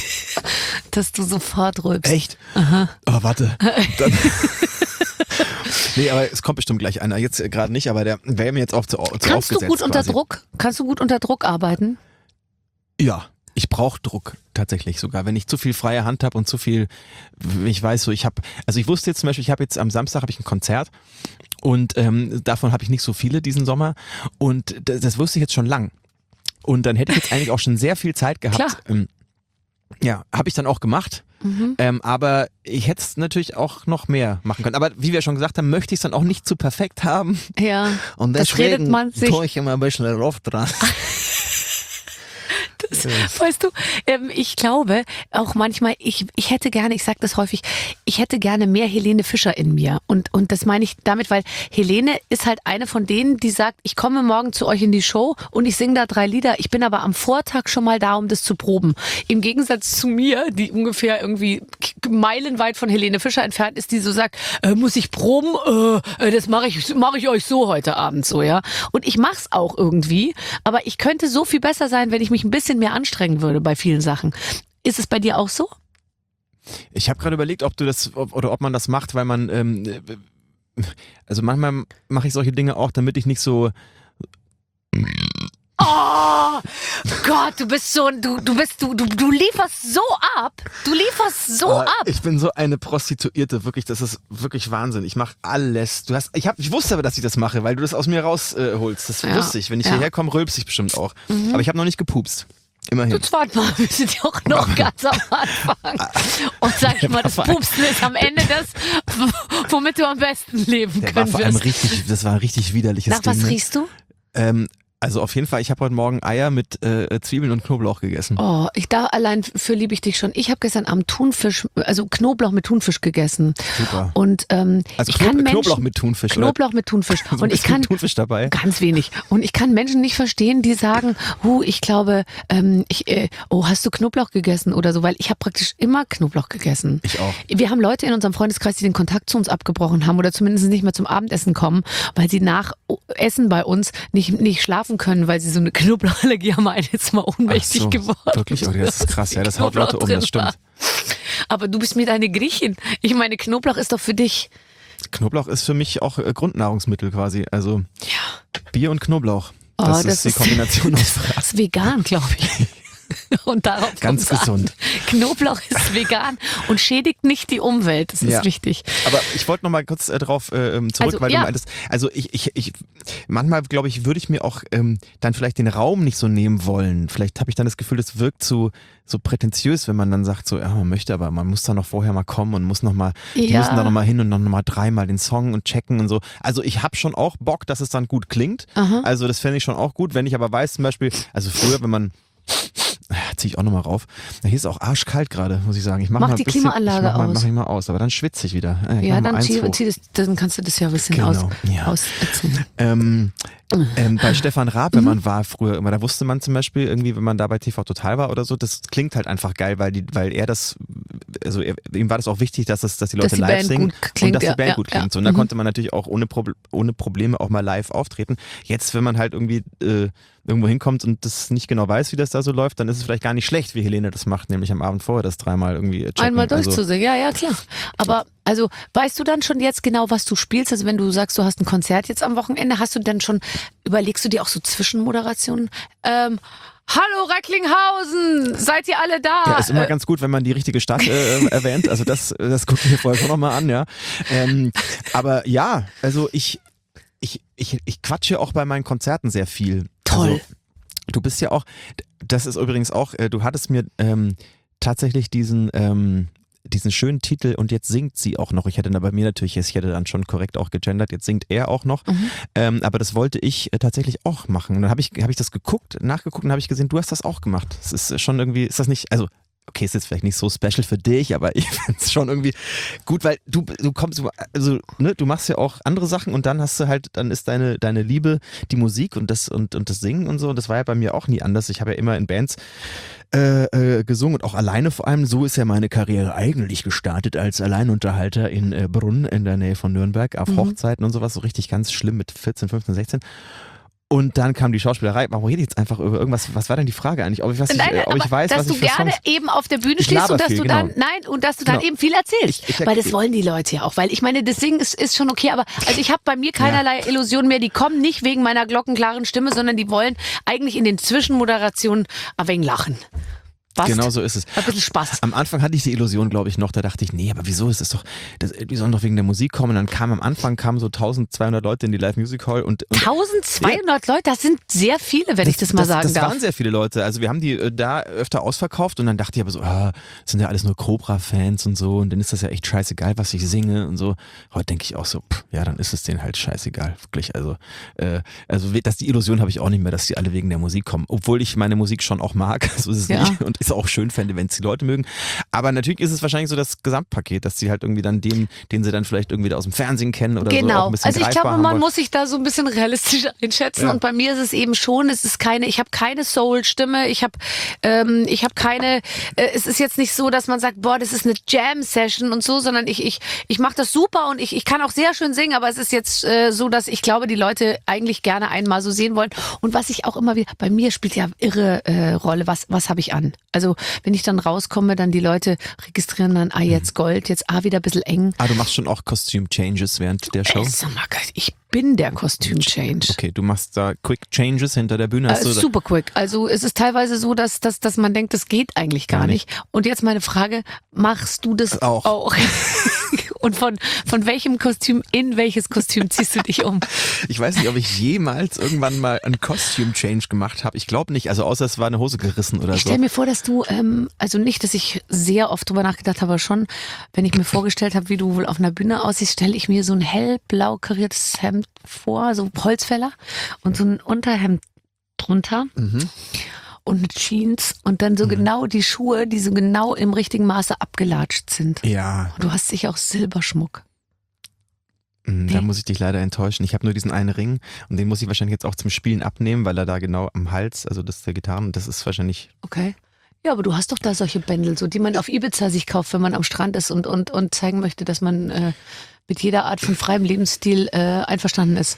dass du sofort rülpst. Echt? Aha. Oh, warte. Dann nee, aber es kommt bestimmt gleich einer. Jetzt äh, gerade nicht, aber der wäre mir jetzt auch zu, zu Kannst du aufgesetzt gut unter quasi. Druck? Kannst du gut unter Druck arbeiten? Ja, ich brauche Druck tatsächlich sogar. Wenn ich zu viel freie Hand habe und zu viel, ich weiß so, ich habe, also ich wusste jetzt zum Beispiel, ich habe jetzt am Samstag habe ich ein Konzert und ähm, davon habe ich nicht so viele diesen Sommer und das, das wusste ich jetzt schon lang. Und dann hätte ich jetzt eigentlich auch schon sehr viel Zeit gehabt. Klar. Ähm, ja, habe ich dann auch gemacht. Mhm. Ähm, aber ich hätte es natürlich auch noch mehr machen können. Aber wie wir schon gesagt haben, möchte ich es dann auch nicht zu perfekt haben. Ja. Und Das redet deswegen man sich- tue ich immer ein bisschen rauf dran. Weißt du, ähm, ich glaube auch manchmal, ich, ich hätte gerne, ich sage das häufig, ich hätte gerne mehr Helene Fischer in mir. Und, und das meine ich damit, weil Helene ist halt eine von denen, die sagt, ich komme morgen zu euch in die Show und ich singe da drei Lieder. Ich bin aber am Vortag schon mal da, um das zu proben. Im Gegensatz zu mir, die ungefähr irgendwie meilenweit von Helene Fischer entfernt ist, die so sagt, äh, muss ich proben? Äh, das mache ich, mach ich euch so heute Abend so, ja. Und ich mach's auch irgendwie, aber ich könnte so viel besser sein, wenn ich mich ein bisschen mehr anstrengen würde bei vielen Sachen. Ist es bei dir auch so? Ich habe gerade überlegt, ob du das ob, oder ob man das macht, weil man ähm, also manchmal mache ich solche Dinge auch, damit ich nicht so Oh Gott, du bist so, du, du bist, du, du, du lieferst so ab. Du lieferst so oh, ab. Ich bin so eine Prostituierte, wirklich, das ist wirklich Wahnsinn. Ich mache alles. Du hast, ich hab, ich wusste aber, dass ich das mache, weil du das aus mir rausholst. Äh, holst. das Ja, wusste ich. Wenn ich ja. hierher komme, rülpse ich bestimmt auch. Mhm. Aber ich habe noch nicht gepupst. Immerhin. Du warte mal, wir sind ja auch noch ganz am Anfang. Und sag ich mal, das Pupsen ist am Ende das, womit du am besten leben Der war vor allem könntest. richtig, das war ein richtig widerliches Nach Ding. was ne? riechst du? Ähm, also auf jeden Fall, ich habe heute Morgen Eier mit äh, Zwiebeln und Knoblauch gegessen. Oh, ich da allein für liebe ich dich schon. Ich habe gestern Abend Thunfisch, also Knoblauch mit Thunfisch gegessen. Super. Und ähm, Also ich Knob kann Menschen, Knoblauch mit Thunfisch, Knoblauch mit Thunfisch. oder? So ein Und ich bisschen kann Thunfisch dabei. ganz wenig. Und ich kann Menschen nicht verstehen, die sagen, hu, ich glaube, ähm, ich, äh, oh, hast du Knoblauch gegessen oder so, weil ich habe praktisch immer Knoblauch gegessen. Ich auch. Wir haben Leute in unserem Freundeskreis, die den Kontakt zu uns abgebrochen haben oder zumindest nicht mehr zum Abendessen kommen, weil sie nach Essen bei uns nicht, nicht schlafen können, weil sie so eine Knoblauchallergie haben, eine jetzt mal ohnmächtig Ach so, geworden. Wirklich? Oh, das ist krass, ja, das haut Leute um, das stimmt. Aber du bist mir eine Griechin. Ich meine, Knoblauch ist doch für dich. Knoblauch ist für mich auch äh, Grundnahrungsmittel quasi. Also Ja. Bier und Knoblauch. Oh, Das, das ist die ist- Kombination aus Das ist vegan, glaube ich. Und darauf Ganz kommt's an. gesund. Knoblauch ist vegan und schädigt nicht die Umwelt. Das ist Ja. wichtig. Aber ich wollte noch mal kurz äh, drauf äh, ähm, zurück, Also, weil ja. du meintest, also ich, ich, ich manchmal glaube ich, würde ich mir auch ähm, dann vielleicht den Raum nicht so nehmen wollen. Vielleicht habe ich dann das Gefühl, das wirkt so, so prätentiös, wenn man dann sagt, so, ja, man möchte, aber man muss da noch vorher mal kommen und muss noch mal, die Ja. müssen da noch mal hin und noch mal dreimal den Song und checken und so. Also ich habe schon auch Bock, dass es dann gut klingt. Aha. Also das fände ich schon auch gut, wenn ich aber weiß zum Beispiel, also früher, wenn man zieh ich auch nochmal rauf. Hier ist auch arschkalt gerade, muss ich sagen. Ich mach, Mach mal die ein bisschen, Klimaanlage ich mach mal, aus. Mach ich mal aus, aber dann schwitze ich wieder. Äh, ich Ja, mach mal dann, eins zieh, hoch. zieh das, dann kannst du das ja ein bisschen Genau, aus, ja. auserzählen. Ähm, ähm, bei Stefan Raab, wenn Mhm. man war früher immer, da wusste man zum Beispiel irgendwie, wenn man da bei T V Total war oder so, das klingt halt einfach geil, weil die, weil er das, also er, ihm war das auch wichtig, dass das, dass die Leute Dass die live Band singen gut klingt, und dass ja, die Band ja, gut ja. klingt. So, und da Mhm. konnte man natürlich auch ohne, Proble ohne Probleme auch mal live auftreten. Jetzt, wenn man halt irgendwie äh, irgendwo hinkommt und das nicht genau weiß, wie das da so läuft, dann ist es vielleicht gar nicht schlecht, wie Helene das macht, nämlich am Abend vorher das dreimal irgendwie checken. Einmal Also, durchzusingen, ja, ja, klar. Aber also weißt du dann schon jetzt genau, was du spielst? Also wenn du sagst, du hast ein Konzert jetzt am Wochenende, hast du dann schon, überlegst du dir auch so Zwischenmoderationen? Ähm, Hallo Recklinghausen, seid ihr alle da? Ja, ist immer Äh, ganz gut, wenn man die richtige Stadt äh, erwähnt. Also das, das gucken wir vorher schon nochmal an, ja. Ähm, aber ja, also ich, ich, ich, ich quatsche auch bei meinen Konzerten sehr viel. Toll. Also, du bist ja auch, das ist übrigens auch, äh, du hattest mir ähm, tatsächlich diesen, ähm, diesen schönen Titel und jetzt singt sie auch noch. Ich hätte da bei mir natürlich, ich hätte dann schon korrekt auch gegendert, jetzt singt er auch noch. Mhm. Ähm, aber das wollte ich äh, tatsächlich auch machen. Und dann habe ich, hab ich das geguckt, nachgeguckt und habe ich gesehen, du hast das auch gemacht. Das ist schon irgendwie, ist das nicht, also okay, ist jetzt vielleicht nicht so special für dich, aber ich finde es schon irgendwie gut, weil du, du kommst, also ne, du machst ja auch andere Sachen und dann hast du halt, dann ist deine, deine Liebe die Musik und das und, und das Singen und so. Und das war ja bei mir auch nie anders. Ich habe ja immer in Bands äh, äh, gesungen und auch alleine vor allem. So ist ja meine Karriere eigentlich gestartet als Alleinunterhalter in äh, Brunn in der Nähe von Nürnberg auf Mhm. Hochzeiten und sowas. So richtig ganz schlimm mit vierzehn, fünfzehn, sechzehn. Und dann kam die Schauspielerei. Warum rede ich jetzt einfach über irgendwas? Was war denn die Frage eigentlich? Ob ich, was ich, Nein, äh, ob ich aber weiß, dass was du ich für gerne Songs... eben auf der Bühne Ich stehst laber und dass viel, du genau. dann, nein, und dass du dann Genau. eben viel erzählst. Ich- ich- weil das wollen die Leute ja auch. Weil ich meine, das Singen ist, ist schon okay, aber also ich habe bei mir keinerlei Illusionen mehr. Die kommen nicht wegen meiner glockenklaren Stimme, sondern die wollen eigentlich in den Zwischenmoderationen ein wenig lachen. Passt. Genau so ist es. Ein bisschen Spaß. Am Anfang hatte ich die Illusion, glaube ich, noch, da dachte ich, nee, aber wieso ist es doch, das, die sollen doch wegen der Musik kommen. Und dann kam am Anfang kamen so zwölfhundert Leute in die Live Music Hall und, und zwölfhundert Leute, das sind sehr viele, wenn ich das mal sagen das darf. Das waren sehr viele Leute. Also wir haben die äh, da öfter ausverkauft und dann dachte ich aber so, ah, das sind ja alles nur Cobra-Fans und so und dann ist das ja echt scheißegal, was ich singe und so. Heute denke ich auch so, pff, ja, dann ist es denen halt scheißegal, wirklich. Also, äh, also das, die Illusion habe ich auch nicht mehr, dass die alle wegen der Musik kommen. Obwohl ich meine Musik schon auch mag, so ist es Ja. nicht und ist auch schön fände, wenn es die Leute mögen. Aber natürlich ist es wahrscheinlich so das Gesamtpaket, dass sie halt irgendwie dann den, den sie dann vielleicht irgendwie aus dem Fernsehen kennen oder so auch Genau, ein bisschen also ich greifbar glaube, haben man wollen. muss sich da so ein bisschen realistisch einschätzen Ja. und bei mir ist es eben schon, es ist keine, ich habe keine Soul-Stimme, ich habe ähm, ich habe keine, äh, es ist jetzt nicht so, dass man sagt, boah, das ist eine Jam-Session und so, sondern ich ich ich mache das super und ich ich kann auch sehr schön singen, aber es ist jetzt äh, so, dass ich glaube, die Leute eigentlich gerne einmal so sehen wollen und was ich auch immer wieder, bei mir spielt ja irre äh, Rolle, was was habe ich an? Also wenn ich dann rauskomme, dann die Leute registrieren dann, ah jetzt Gold, jetzt ah wieder ein bisschen eng. Ah, du machst schon auch Costume-Changes während der Show? Ey, sag mal, ich bin der Kostüm-Change. Okay, du machst da Quick Changes hinter der Bühne. Hast Äh, du da- super quick. Also es ist teilweise so, dass, dass, dass man denkt, das geht eigentlich gar, Gar nicht. Und jetzt meine Frage, machst du das Auch. auch? Und von, von welchem Kostüm in welches Kostüm ziehst du dich um? Ich weiß nicht, ob ich jemals irgendwann mal einen Costume-Change gemacht habe. Ich glaube nicht, also außer es war eine Hose gerissen oder Ich so. stelle mir vor, dass du, ähm, also nicht, dass ich sehr oft drüber nachgedacht habe, aber schon, wenn ich mir vorgestellt habe, wie du wohl auf einer Bühne aussiehst, stelle ich mir so ein hellblau kariertes Hemd vor, so Holzfäller und so ein Unterhemd drunter. Mhm. Und mit Jeans und dann so genau die Schuhe, die so genau im richtigen Maße abgelatscht sind. Ja, Und du hast sicher auch Silberschmuck. mh, da Nee. muss ich dich leider enttäuschen. Ich habe nur diesen einen Ring und den muss ich wahrscheinlich jetzt auch zum Spielen abnehmen, weil er da genau am Hals, also das ist der Gitarren, das ist wahrscheinlich... Okay. Ja, aber du hast doch da solche Bändel, so die man auf Ibiza sich kauft, wenn man am Strand ist und, und, und zeigen möchte, dass man äh, mit jeder Art von freiem Lebensstil äh, einverstanden ist.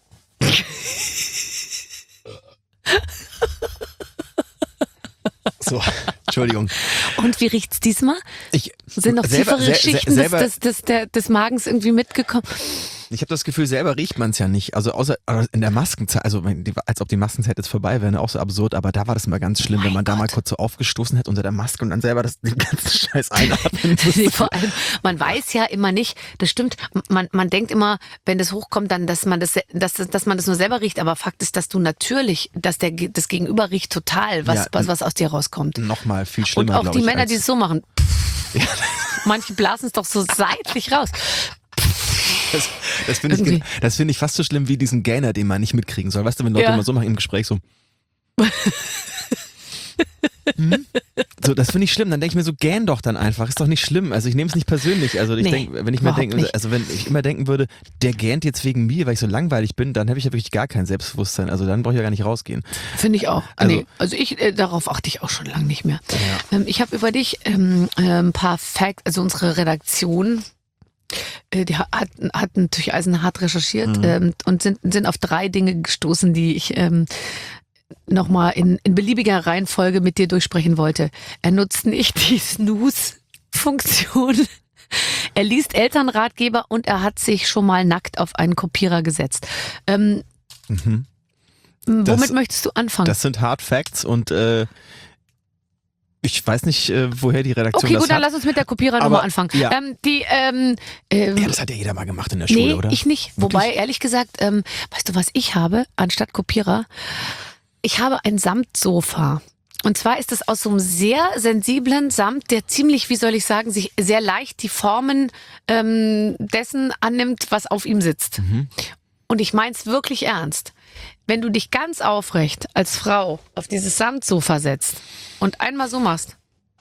So, Entschuldigung. Und wie riecht's diesmal? Ich, Sind noch selber- tiefere se- se- Schichten selber- des, des, des, der, des Magens irgendwie mitgekommen? Ich habe das Gefühl, selber riecht man es ja nicht. Also außer in der Maskenzeit, also wenn die- als ob die Maskenzeit jetzt vorbei wäre, ne, auch so absurd, aber da war das immer ganz schlimm, wenn man da mal kurz so aufgestoßen hat unter der Maske und dann selber das, den ganzen Scheiß einatmen musste. Nee, vor allem, man weiß ja immer nicht, das stimmt, man, man denkt immer, wenn das hochkommt, dann, dass man das, dass, dass man das nur selber riecht, aber Fakt ist, dass du natürlich, dass der, das Gegenüber riecht total, was, Ja, was, was aus dir rauskommt. Nochmal viel Und schlimmer, auch glaub die ich, Männer, als- die es so machen. Manche blasen es doch so seitlich raus. Das, das finde ich, Irgendwie. ge- das find ich fast so schlimm wie diesen Gainer, den man nicht mitkriegen soll. Weißt du, wenn Leute Ja. immer so machen im Gespräch so. hm? So, das finde ich schlimm. Dann denke ich mir so, gähn doch dann einfach. Ist doch nicht schlimm. Also ich nehme es nicht persönlich. Also ich Nee, denke, wenn ich mir überhaupt denke, nicht. also wenn ich immer denken würde, der gähnt jetzt wegen mir, weil ich so langweilig bin, dann habe ich ja wirklich gar kein Selbstbewusstsein. Also dann brauche ich ja gar nicht rausgehen. Finde ich auch. Also- Also, nee, also ich, äh, darauf achte ich auch schon lange nicht mehr. Ähm, ich habe über dich ähm, äh, ein paar Facts, also unsere Redaktion, äh, die hat, hat natürlich eisenhart recherchiert Mhm. ähm, und sind, sind auf drei Dinge gestoßen, die ich ähm, nochmal in, in beliebiger Reihenfolge mit dir durchsprechen wollte. Er nutzt nicht die Snooze-Funktion. Er liest Elternratgeber und er hat sich schon mal nackt auf einen Kopierer gesetzt. Ähm, Mhm. womit Das- möchtest du anfangen? Das sind Hard Facts und äh, ich weiß nicht, äh, woher die Redaktion Okay, das gut, dann hat. lass uns mit der Kopierernummer Aber, anfangen. ja. Ähm, die, ähm, ähm, Ja, das hat ja jeder mal gemacht in der Schule, nee, oder? ich nicht. Wobei, ehrlich gesagt, ähm, weißt du, was ich habe anstatt Kopierer? Ich habe ein Samtsofa. Und zwar ist es aus so einem sehr sensiblen Samt, der ziemlich, wie soll ich sagen, sich sehr leicht die Formen ähm, dessen annimmt, was auf ihm sitzt. Mhm. Und ich mein's wirklich ernst. Wenn du dich ganz aufrecht als Frau auf dieses Samtsofa setzt und einmal so machst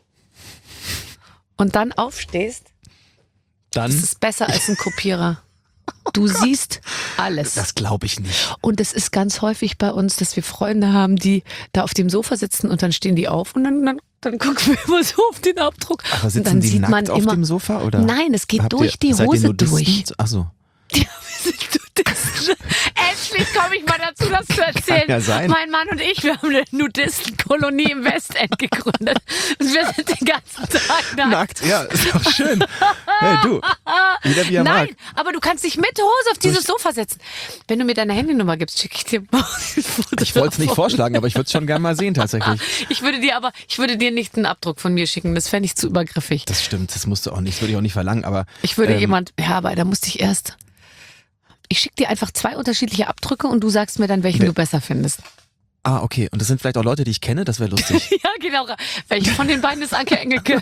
und dann aufstehst, Dann, ist es besser als ein Kopierer. Du siehst alles. das glaube ich nicht. Und es ist ganz häufig bei uns, dass wir Freunde haben, die da auf dem Sofa sitzen und dann stehen die auf und dann, dann, dann gucken wir immer so auf den Abdruck. Aber und sitzen dann die sieht nackt man auf immer, dem Sofa? Oder? Nein, es geht Habt durch ihr, die seid ihr Hose Nudisten? durch. Ach so. Ja, wir sind Nudisten. Es endlich komme ich mal dazu, das zu erzählen. Kann ja sein. Mein Mann und ich, wir haben eine Nudistenkolonie im Westend gegründet. Und wir sind den ganzen Tag nackt. Nackt, ja, ist doch schön. Hey, du. Jeder wie er Nein, mag. aber du kannst dich mit Hose auf dieses Sofa setzen. Wenn du mir deine Handynummer gibst, schicke ich dir mal ein Foto Ich wollte es nicht davon. vorschlagen, aber ich würde es schon gerne mal sehen tatsächlich. Ich würde dir aber, ich würde dir nicht einen Abdruck von mir schicken. Das fände ich zu übergriffig. Das stimmt, das musst du auch nicht, das würde ich auch nicht verlangen, aber Ich würde ähm, jemand, ja, aber da musste ich erst. Ich schicke dir einfach zwei unterschiedliche Abdrücke und du sagst mir dann, welchen Wer- du besser findest. Ah, okay. Und das sind vielleicht auch Leute, die ich kenne, das wäre lustig. Ja, genau. Welche von den beiden ist Anke Engelke?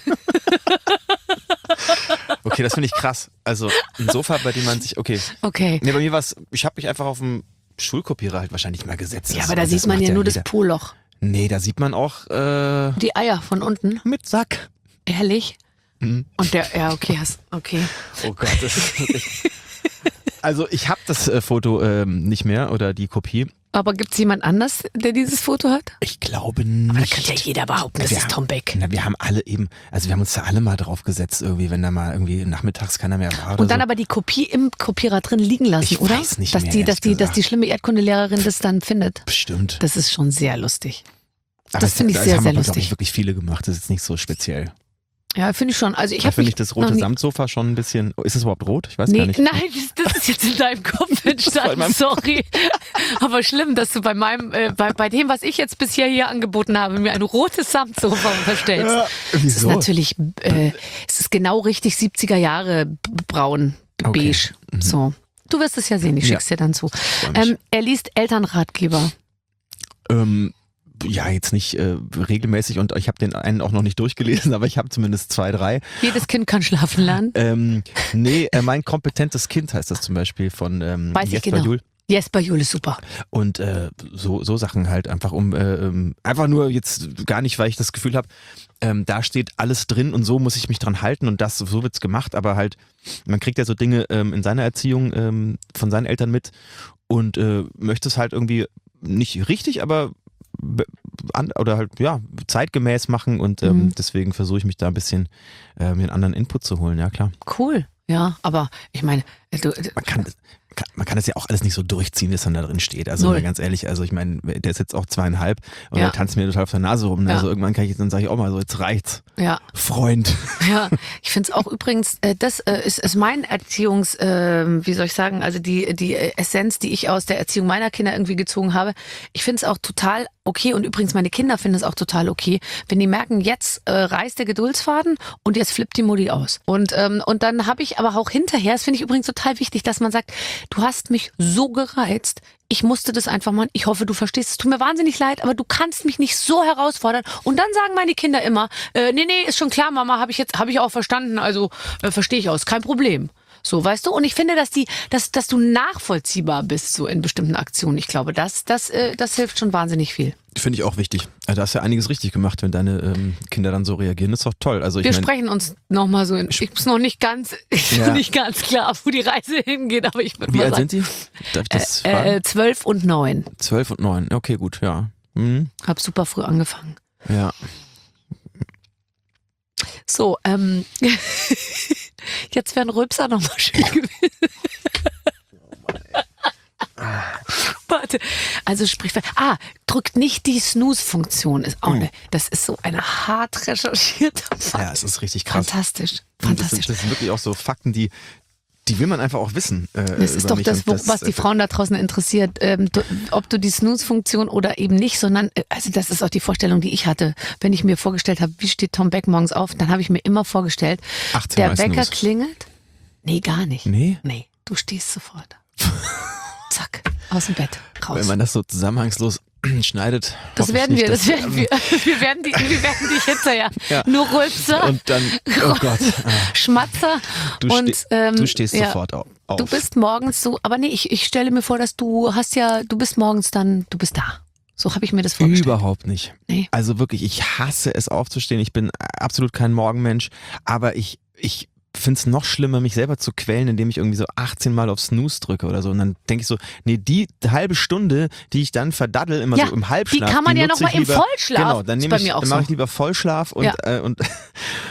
Okay, das finde ich krass. Also ein Sofa, bei dem man sich, okay. Okay. Nee, bei mir war es, ich habe mich einfach auf dem Schulkopierer halt wahrscheinlich mal gesetzt. Ja, Das- aber da das sieht man macht ja nur das jeder. Po-Loch. Nee, da sieht man auch äh, Die Eier von unten. mit Sack. Ehrlich? Mhm. Und der, ja, okay, hast, okay. Oh Gott, das ist wirklich... Also ich habe das äh, Foto ähm, nicht mehr oder die Kopie. Aber gibt es jemand anders, der dieses Foto hat? Ich glaube Aber da nicht. kann ja jeder behaupten, das Wir ist haben- Tom Beck. Na, wir haben alle eben, also wir haben uns da alle mal drauf gesetzt irgendwie, wenn da mal irgendwie nachmittags keiner mehr war oder Und dann so. aber die Kopie im Kopierer drin liegen lassen, Ich oder? weiß nicht dass mehr, die, dass ehrlich die, dass gesagt. die schlimme Erdkundelehrerin das dann findet. Bestimmt. Das ist schon sehr lustig. Aber das es- finde ich das sehr, haben sehr aber, glaub lustig. Ich wirklich viele gemacht, das ist jetzt nicht so speziell. Ja, finde ich schon. Also ich Da habe finde mich ich das noch rote nie- Samtsofa schon ein bisschen, ist es überhaupt rot? Ich weiß Nee, gar nicht. nein, das, das ist jetzt in deinem Kopf entstanden, meinem- sorry. Aber schlimm, dass du bei meinem, äh, bei, bei dem, was ich jetzt bisher hier angeboten habe, mir ein rotes Samtsofa unterstellst. Ja, Es ist wieso? natürlich, äh, es ist genau richtig siebziger Jahre b- braun, b- Okay. beige. So. Du wirst es ja sehen, ich Ja. schick's dir dann zu. Freu mich. Ähm, er liest Elternratgeber. Ähm, ja, jetzt nicht äh, regelmäßig und ich habe den einen auch noch nicht durchgelesen, aber ich habe zumindest zwei, drei. Jedes Kind kann schlafen lernen. Ähm, nee, äh, mein kompetentes Kind heißt das zum Beispiel von ähm, Weiß ich Jesper genau. Juhl. Jesper Juhl ist super. Und äh, so, so Sachen halt einfach um, äh, ähm, einfach nur jetzt gar nicht, weil ich das Gefühl habe, ähm, da steht alles drin und so muss ich mich dran halten und das, so wird's gemacht, aber halt, man kriegt ja so Dinge ähm, in seiner Erziehung ähm, von seinen Eltern mit und äh, möchte es halt irgendwie nicht richtig, aber be- an, oder halt, ja, zeitgemäß machen und ähm, Mhm. deswegen versuche ich mich da ein bisschen äh, mir einen anderen Input zu holen, ja klar. Cool. Ja, aber ich meine, du, Man kann, kann, man kann das ja auch alles nicht so durchziehen, wie es dann da drin steht. Also Null. mal ganz ehrlich, also ich meine, der ist jetzt auch zweieinhalb und Ja. der tanzt mir total auf der Nase rum. Ja. Also irgendwann kann ich, dann sage ich auch mal so, jetzt reicht's. ja. Freund. Ja, ich finde es auch übrigens, äh, das äh, ist, ist mein Erziehungs, äh, wie soll ich sagen, also die, die äh, Essenz, die ich aus der Erziehung meiner Kinder irgendwie gezogen habe. Ich finde es auch total okay und übrigens meine Kinder finden es auch total okay, wenn die merken, jetzt äh, reißt der Geduldsfaden und jetzt flippt die Mutti aus. Und, ähm, und dann habe ich aber auch hinterher, das finde ich übrigens total wichtig, dass man sagt, du hast mich so gereizt, ich musste das einfach machen. Ich hoffe, du verstehst es. Tut mir wahnsinnig leid, aber du kannst mich nicht so herausfordern. Und dann sagen meine Kinder immer, äh, nee, nee, ist schon klar, Mama, habe ich jetzt, habe ich auch verstanden, also äh, verstehe ich aus, kein Problem. So, weißt du? Und ich finde, dass die, dass, dass du nachvollziehbar bist, so in bestimmten Aktionen. Ich glaube, das, das, äh, das hilft schon wahnsinnig viel. Finde ich auch wichtig. Also, da hast du ja einiges richtig gemacht, wenn deine ähm, Kinder dann so reagieren. Das ist doch toll. Also ich Wir mein, sprechen uns nochmal so in, ich ist noch nicht ganz, Ja. nicht ganz klar, wo die Reise hingeht, aber ich würde wie mal alt sagen, sind die? Darf ich das äh, fragen? äh, zwölf und neun. Zwölf und neun. Okay, gut, ja. Mhm. Hab super früh angefangen. Ja. So, ähm, jetzt wäre ein Rülpser nochmal schön gewesen. Warte, also sprich, ah, drückt nicht die Snooze-Funktion, ist auch ne, das ist so eine hart recherchierte Ja, es ist richtig krass. Fantastisch, Und Das fantastisch. sind, das sind wirklich auch so Fakten, die, die will man einfach auch wissen. Äh, Das ist über doch mich. das, Und wo, was die Frauen da draußen interessiert, ähm, du, ob du die Snooze-Funktion oder eben nicht, sondern, äh, also das ist auch die Vorstellung, die ich hatte. Wenn ich mir vorgestellt habe, wie steht Tom Beck morgens auf, dann habe ich mir immer vorgestellt, achtzehn der Mal Wecker Snooze. klingelt. Nee, gar nicht. Nee? Nee, du stehst sofort. Zack, aus dem Bett, raus. Wenn man das so zusammenhangslos schneidet. Das hoffe ich werden nicht, wir, das dass- werden wir. Wir werden, die, wir werden dich hinterher. Ja. Nur Rülpser, Und dann, oh Gott, ah, Schmatzer du, und ste ähm, du stehst ja. sofort au- auf. Du bist morgens so, aber nee, ich, ich stelle mir vor, dass du hast ja, du bist morgens dann, du bist da. So habe ich mir das vorgestellt. Überhaupt nicht. Nee. Also wirklich, ich hasse es aufzustehen. Ich bin absolut kein Morgenmensch, aber ich, ich finde es noch schlimmer, mich selber zu quälen, indem ich irgendwie so achtzehn Mal auf Snooze drücke oder so. Und dann denke ich so, nee, die halbe Stunde, die ich dann verdaddel, immer Ja, so im Halbschlaf. die kann man ja nutze noch mal ich im lieber- Vollschlaf. Genau, dann, Ist nehme bei ich, mir auch dann mache so. ich lieber Vollschlaf und, Ja. äh, und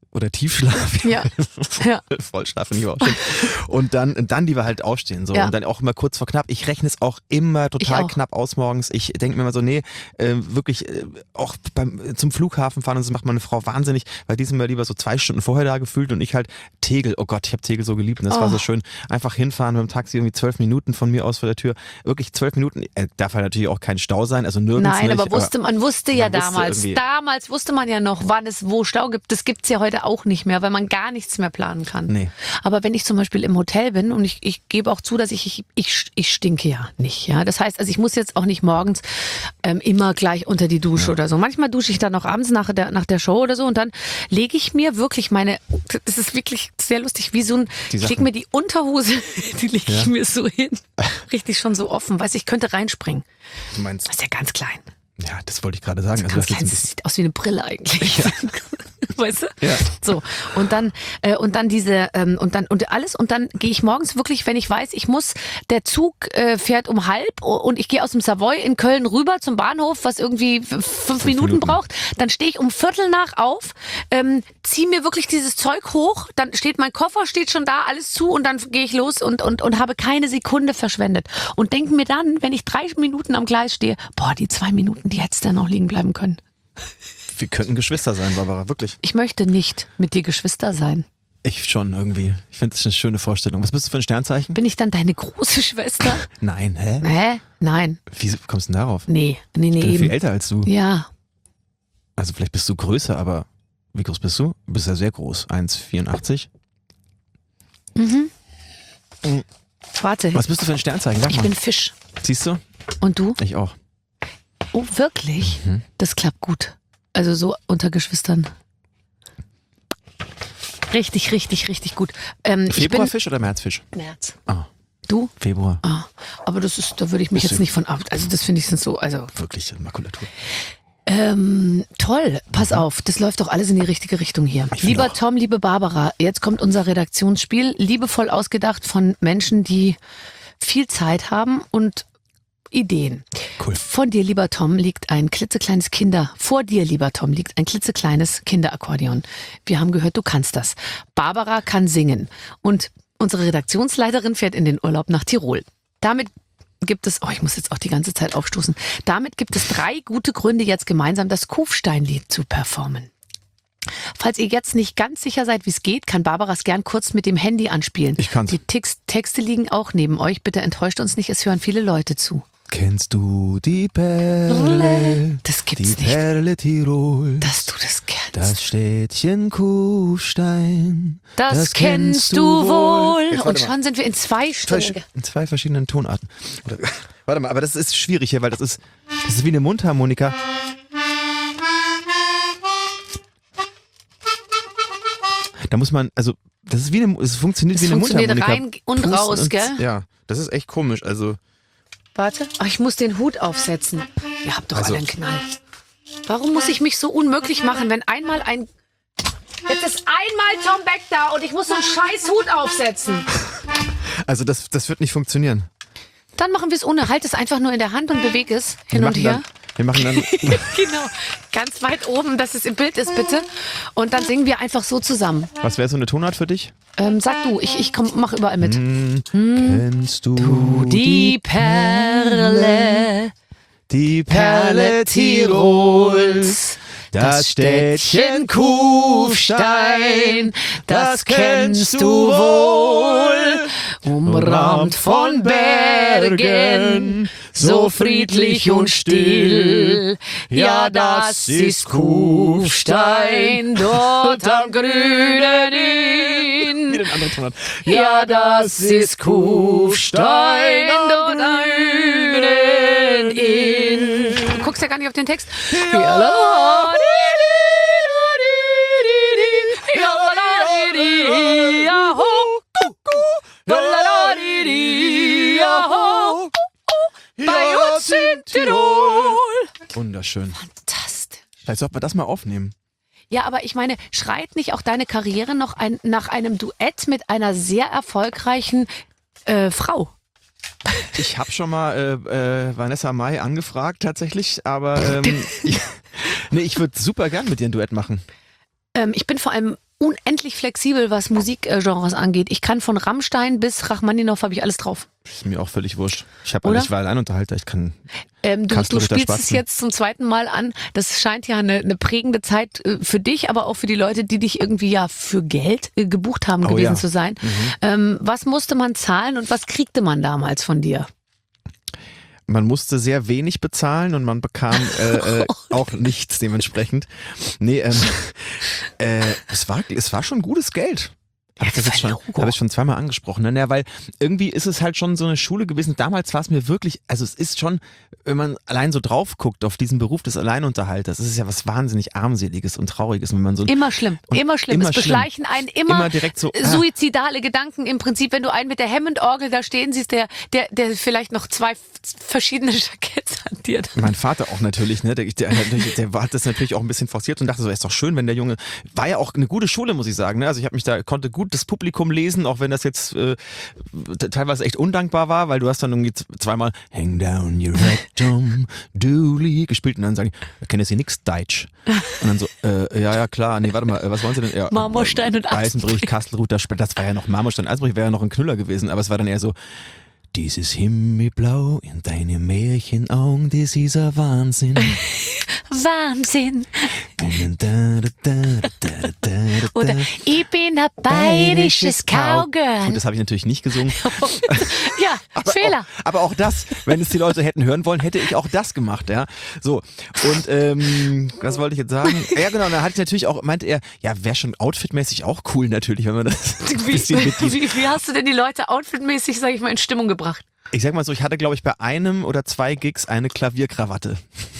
oder Tiefschlaf. Ja. Ja. Vollschlaf nicht aufstehen. Und dann, und dann lieber halt aufstehen. So. Ja. Und dann auch immer kurz vor knapp. Ich rechne es auch immer total auch. knapp aus morgens. Ich denke mir immer so, nee, äh, wirklich äh, auch beim, zum Flughafen fahren und das macht meine Frau wahnsinnig, weil die sind mir lieber so zwei Stunden vorher da gefühlt und ich halt Tegel. Oh Gott, ich habe Tegel so geliebt und das Oh. war so schön. Einfach hinfahren mit dem Taxi irgendwie zwölf Minuten von mir aus vor der Tür. Wirklich zwölf Minuten. Äh, darf halt natürlich auch kein Stau sein, also nirgends Nein, nicht. aber wusste, man wusste ja man wusste damals, irgendwie- damals wusste man ja noch, wann es wo Stau gibt. Das gibt's ja heute auch nicht mehr, weil man gar nichts mehr planen kann. Nee. Aber wenn ich zum Beispiel im Hotel bin und ich, ich gebe auch zu, dass ich, ich, ich, ich stinke ja nicht. Ja? Das heißt, also ich muss jetzt auch nicht morgens ähm, immer gleich unter die Dusche oder so. Manchmal dusche ich dann noch abends nach der, nach der Show oder so und dann lege ich mir wirklich meine, das ist wirklich sehr lustig, wie so ein, Die ich lege Sachen. mir die Unterhose, die lege ich Ja. mir so hin. Richtig schon so offen, weiß ich könnte reinspringen. Du meinst, Das ist ja ganz klein. ja, das wollte ich gerade sagen. Also Ganz das ist klein, jetzt ein das sieht aus wie eine Brille eigentlich. Weißt du? Ja. So. Und dann, äh, und dann diese, ähm, und dann, und alles, und dann gehe ich morgens wirklich, wenn ich weiß, ich muss, der Zug äh, fährt um halb und ich gehe aus dem Savoy in Köln rüber zum Bahnhof, was irgendwie f- fünf, Minuten, Minuten. braucht, dann stehe ich um Viertel nach auf, ähm, ziehe mir wirklich dieses Zeug hoch, dann steht mein Koffer, steht schon da, alles zu und dann gehe ich los und, und, und habe keine Sekunde verschwendet. Und denke mir dann, wenn ich drei Minuten am Gleis stehe, boah, die zwei Minuten, die hättest du noch liegen bleiben können. Wir könnten Geschwister sein, Barbara, wirklich. Ich möchte nicht mit dir Geschwister sein. Ich schon irgendwie. Ich finde das eine schöne Vorstellung. Was bist du für ein Sternzeichen? Bin ich dann deine große Schwester? Nein, hä? Hä? Nein. Wie kommst du denn darauf? Nee, nee, nee. Ich bin viel Eben. älter als du. Ja. Also vielleicht bist du größer, aber wie groß bist du? Du bist ja sehr groß. eins Komma vierundachtzig. Mhm. Warte, Was bist du für ein Sternzeichen? Sag ich mal. bin Fisch. Siehst du? Und du? Ich auch. Oh, wirklich? Mhm. Das klappt gut. Also so unter Geschwistern. Richtig, richtig, richtig gut. Ähm, ich bin Februarfisch oder Märzfisch? März. Ah, Du? Februar. Ah, aber das ist, da würde ich mich Bist jetzt du- nicht von ab. Also das finde ich sind so, also Wirklich Makulatur. Ähm, toll, pass auf, das läuft doch alles in die richtige Richtung hier. Ich finde Lieber auch. Tom, liebe Barbara, jetzt kommt unser Redaktionsspiel, liebevoll ausgedacht von Menschen, die viel Zeit haben und Ideen. Cool. Von dir, lieber Tom, liegt ein klitzekleines Kinder, vor dir, lieber Tom, liegt ein klitzekleines Kinderakkordeon. Wir haben gehört, du kannst das. Barbara kann singen und unsere Redaktionsleiterin fährt in den Urlaub nach Tirol. Damit gibt es, oh, ich muss jetzt auch die ganze Zeit aufstoßen. Damit gibt es drei gute Gründe, jetzt gemeinsam das Kufsteinlied zu performen. Falls ihr jetzt nicht ganz sicher seid, wie es geht, kann Barbara es gern kurz mit dem Handy anspielen. Ich kann's. Die Text Texte liegen auch neben euch. Bitte enttäuscht uns nicht, es hören viele Leute zu. Kennst du die Perle? Das Die gibt's nicht, Perle Tirol. dass du das kennst. Das Städtchen Kufstein. Das, kennst du wohl. Jetzt warte Und mal. schon sind wir in zwei Zwei, Stunden. in zwei verschiedenen Tonarten. Oder, warte mal, aber das ist schwierig hier, weil das ist, das ist wie eine Mundharmonika. Da muss man, also, das ist wie eine, es funktioniert Es wie eine funktioniert Mundharmonika. rein und Pusten raus, gell? Ja, das ist echt komisch. Also, Warte. Ach, ich muss den Hut aufsetzen. Ihr habt doch Also- alle einen Knall. Warum muss ich mich so unmöglich machen, wenn einmal ein... Jetzt ist einmal Tom Beck da und ich muss so einen scheiß Hut aufsetzen. also das, das wird nicht funktionieren. Dann machen wir es ohne. Halt es einfach nur in der Hand und bewege es hin wir und machen her. Dann, wir machen dann, Genau. Ganz weit oben, dass es im Bild ist, bitte. Und dann singen wir einfach so zusammen. was wäre so eine Tonart für dich? Ähm, sag du, ich, ich komm, mach überall mit. Kennst du Die Perle, die Perle Tirols, das Städtchen Kufstein, das kennst du wohl, umrahmt von Bergen, so friedlich und still. Ja, das ist Kufstein, dort am grünen Inn. Wieder eine andere Tonart. Ja, das ist Kufstein, dort am grünen Inn. Du guckst ja gar nicht auf den Text. Ja, la, di, di, la, di, di, di, ja, ho, ku, ku, la, la, di, di, ja, ho, bei uns in Tirol. Wunderschön. Fantastisch. Vielleicht sollte man das mal aufnehmen. Ja, aber ich meine, schreit nicht auch deine Karriere noch ein, nach einem Duett mit einer sehr erfolgreichen äh, Frau? Ich habe schon mal äh, äh, Vanessa Mai angefragt tatsächlich, aber ähm, ich, nee, ich würde super gern mit dir ein Duett machen. Ähm, ich bin vor allem unendlich flexibel, was Musikgenres angeht. Ich kann von Rammstein bis Rachmaninoff habe ich alles drauf. Ist mir auch völlig wurscht. Ich habe Oder? ich war Alleinunterhalter, ich kann Ähm, du, Kastel du Ritter spielst es Spatzen. jetzt zum zweiten Mal an. Das scheint ja eine, eine prägende Zeit äh, für dich, aber auch für die Leute, die dich irgendwie ja für Geld äh, gebucht haben Oh gewesen ja. zu sein. Ähm, was musste man zahlen und was kriegte man damals von dir? Man musste sehr wenig bezahlen und man bekam äh, äh, auch nichts dementsprechend. Nee, ähm, äh, es war es war schon gutes Geld. Habe ich das jetzt schon, Logo. habe ich schon zweimal angesprochen, ne? Ja, weil irgendwie ist es halt schon so eine Schule gewesen. Damals war es mir wirklich, also es ist schon, wenn man allein so drauf guckt auf diesen Beruf des Alleinunterhalters, es ist ja was wahnsinnig armseliges und trauriges, wenn man so Immer schlimm, Und immer schlimm. immer es beschleichen einen immer, Immer direkt so, ah. suizidale Gedanken. Im Prinzip, wenn du einen mit der Hammond-Orgel da stehen siehst, der, der, der vielleicht noch zwei verschiedene Jacketts hantiert. Mein Vater auch natürlich, ne? Der, der, der, der hat das natürlich auch ein bisschen forciert und dachte so, ist doch schön, wenn der Junge, war ja auch eine gute Schule, muss ich sagen. Ne? Also ich habe mich da, konnte gut das Publikum lesen, auch wenn das jetzt äh, teilweise echt undankbar war, weil du hast dann irgendwie zweimal Hang down your rectum, Dooley gespielt und dann sagen, ich kenne jetzt hier nix Deutsch. Und dann so, äh, ja, ja, klar, nee, warte mal, was wollen Sie denn? Ja, Marmorstein und Eisenbrich, Kastelruth, das das war ja noch Marmorstein, Eisenbrich wäre ja noch ein Knüller gewesen, aber es war dann eher so, dieses Himmelblau in deine Märchenaugen, das ist ein Wahnsinn. Wahnsinn. Oder ich bin ein bayerisches Cowgirl. Gut, das habe ich natürlich nicht gesungen. Ja, Aber Fehler. auch, aber auch das, wenn es die Leute hätten hören wollen, hätte ich auch das gemacht, ja. So. Und ähm, was wollte ich jetzt sagen? Ja, genau, da hatte ich natürlich auch, meinte er, ja, wäre schon outfitmäßig auch cool natürlich, wenn man das ein Wie, bisschen mit dies- wie, wie hast du denn die Leute outfitmäßig, sag ich mal, in Stimmung gebracht? Ich sag mal so, ich hatte, glaube ich, bei einem oder zwei Gigs eine Klavierkrawatte.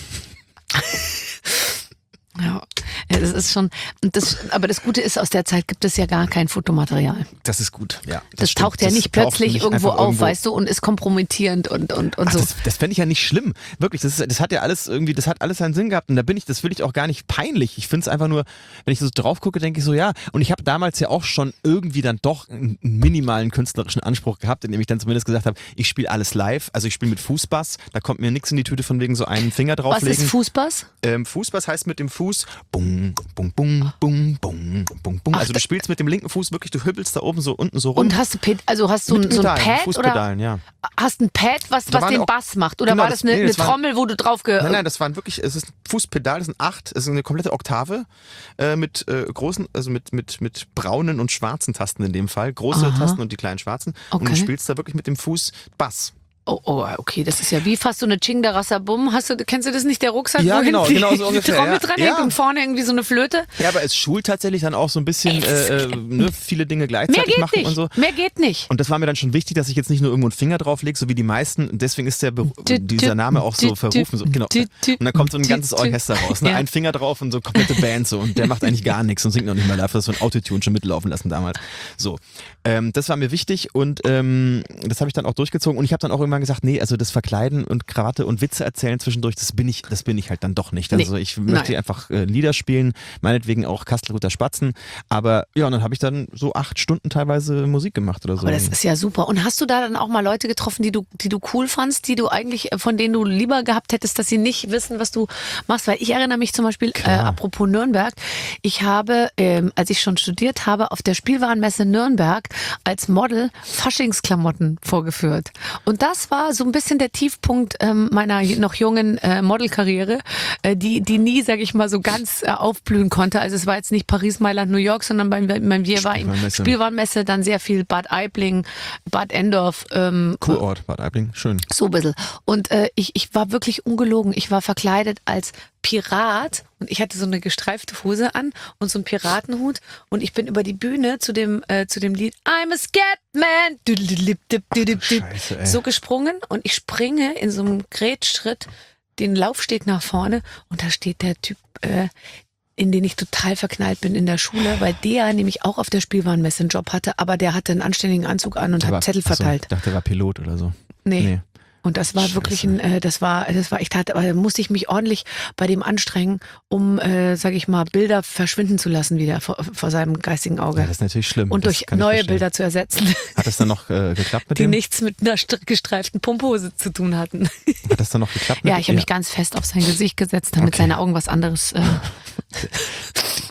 Ja, ja, das ist schon, das, aber das Gute ist, aus der Zeit gibt es ja gar kein Fotomaterial. Das ist gut, ja. Das, stimmt. taucht ja Das nicht taucht plötzlich nicht irgendwo einfach auf, irgendwo- weißt du, und ist kompromittierend und, und, und Ach, so. das das fände ich ja nicht schlimm. Wirklich, das, ist, das hat ja alles irgendwie, das hat alles seinen Sinn gehabt und da bin ich, das will ich auch gar nicht peinlich. Ich finde es einfach nur, wenn ich so drauf gucke, denke ich so, ja. Und ich habe damals ja auch schon irgendwie dann doch einen minimalen künstlerischen Anspruch gehabt, indem ich dann zumindest gesagt habe, ich spiele alles live. Also ich spiele mit Fußbass, da kommt mir nichts in die Tüte von wegen so einen Finger Was drauflegen. ist Fußbass? Ähm, Fußbass heißt mit dem Fuß bung, bung, bung, bung, bung, bung, bung. Ach, Also du spielst mit dem linken Fuß wirklich, du hüppelst da oben so unten so rum. Und hast du, Ped- also hast du mit ein, so ein Pedalen, Pad oder Fußpedalen, ja. hast ein Pad, was, Da was waren den auch- Bass macht? Oder Genau, war das- das eine, nee, eine das waren- Trommel, wo du drauf ge... Nein, nein, das waren wirklich, es ist ein Fußpedal, das sind acht, es ist eine komplette Oktave äh, mit äh, großen, also mit, mit, mit braunen und schwarzen Tasten in dem Fall. Große Aha. Tasten und die kleinen schwarzen. Und du Okay. spielst da wirklich mit dem Fuß Bass. Oh, oh, okay, das ist ja wie fast so eine Chingda Rassabum. Hast du, kennst du das nicht, der Rucksack, Ja, wo genau, hinten genau so die ungefähr, Trommel ja. dran Ja. hängt und vorne irgendwie so eine Flöte? Ja, aber es schult tatsächlich dann auch so ein bisschen äh, äh, ne, viele Dinge Mehr gleichzeitig geht machen nicht, und so. mehr geht nicht. Und das war mir dann schon wichtig, dass ich jetzt nicht nur irgendwo einen Finger drauflege, so wie die meisten. Und deswegen ist der Beru- Tü- dieser tü- Name auch so tü- verrufen. So, genau. tü- tü- Und dann kommt so ein tü- ganzes tü- Orchester raus. Ne? Ja. Ein Finger drauf und so eine komplette Band so. Und der macht eigentlich gar nichts und singt noch nicht mal live. Das so ein Autotune schon mitlaufen lassen damals. So, ähm, das war mir wichtig und ähm, das habe ich dann auch durchgezogen. Und ich habe dann auch irgendwann gesagt, nee, also das Verkleiden und Krawatte und Witze erzählen zwischendurch, das bin ich, das bin ich halt dann doch nicht. Also Nee. ich möchte Nein. einfach äh, Lieder spielen, meinetwegen auch Kastelruther Spatzen. Aber ja, und dann habe ich dann so acht Stunden teilweise Musik gemacht oder so. Aber das ist ja super. Und hast du da dann auch mal Leute getroffen, die du, die du cool fandst, die du eigentlich, von denen du lieber gehabt hättest, dass sie nicht wissen, was du machst? Weil ich erinnere mich zum Beispiel, äh, apropos Nürnberg, ich habe, ähm, als ich schon studiert habe, auf der Spielwarenmesse Nürnberg als Model Faschingsklamotten vorgeführt. Und das war so ein bisschen der Tiefpunkt ähm, meiner noch jungen äh, Modelkarriere, äh, die, die nie, sag ich mal, so ganz äh, aufblühen konnte. Also es war jetzt nicht Paris, Mailand, New York, sondern bei, bei mir war im Spielwarenmesse. Spielwarenmesse dann sehr viel Bad Aibling, Bad Endorf, ähm, Kurort, Bad Aibling, schön. so ein bisschen. Und äh, ich, ich war wirklich ungelogen. Ich war verkleidet als Pirat und ich hatte so eine gestreifte Hose an und so einen Piratenhut und ich bin über die Bühne zu dem, äh, zu dem Lied I'm a Scatman Scheiße, ey. so gesprungen und ich springe in so einem Grätschritt den Laufsteg nach vorne und da steht der Typ, äh, in den ich total verknallt bin in der Schule, weil der nämlich auch auf der Spielwarenmesse einen Job hatte, aber der hatte einen anständigen Anzug an und Der hat war- Zettel achso, verteilt. Ich dachte, der war Pilot oder so. Nee. Nee. Und das war Scheiße. wirklich ein, äh, das war, das war echt hart, aber da musste ich mich ordentlich bei dem anstrengen, um, äh, sag ich mal, Bilder verschwinden zu lassen wieder vor, vor seinem geistigen Auge. Ja, das ist natürlich schlimm. und Das durch kann ich neue verstehen. Bilder zu ersetzen, Hat das dann noch äh, geklappt mit die dem? nichts mit einer st- gestreiften Pumphose zu tun hatten. Hat das dann noch geklappt mit Ja, dem? ich habe mich ganz fest auf sein Gesicht gesetzt, damit Okay. seine Augen was anderes. Äh,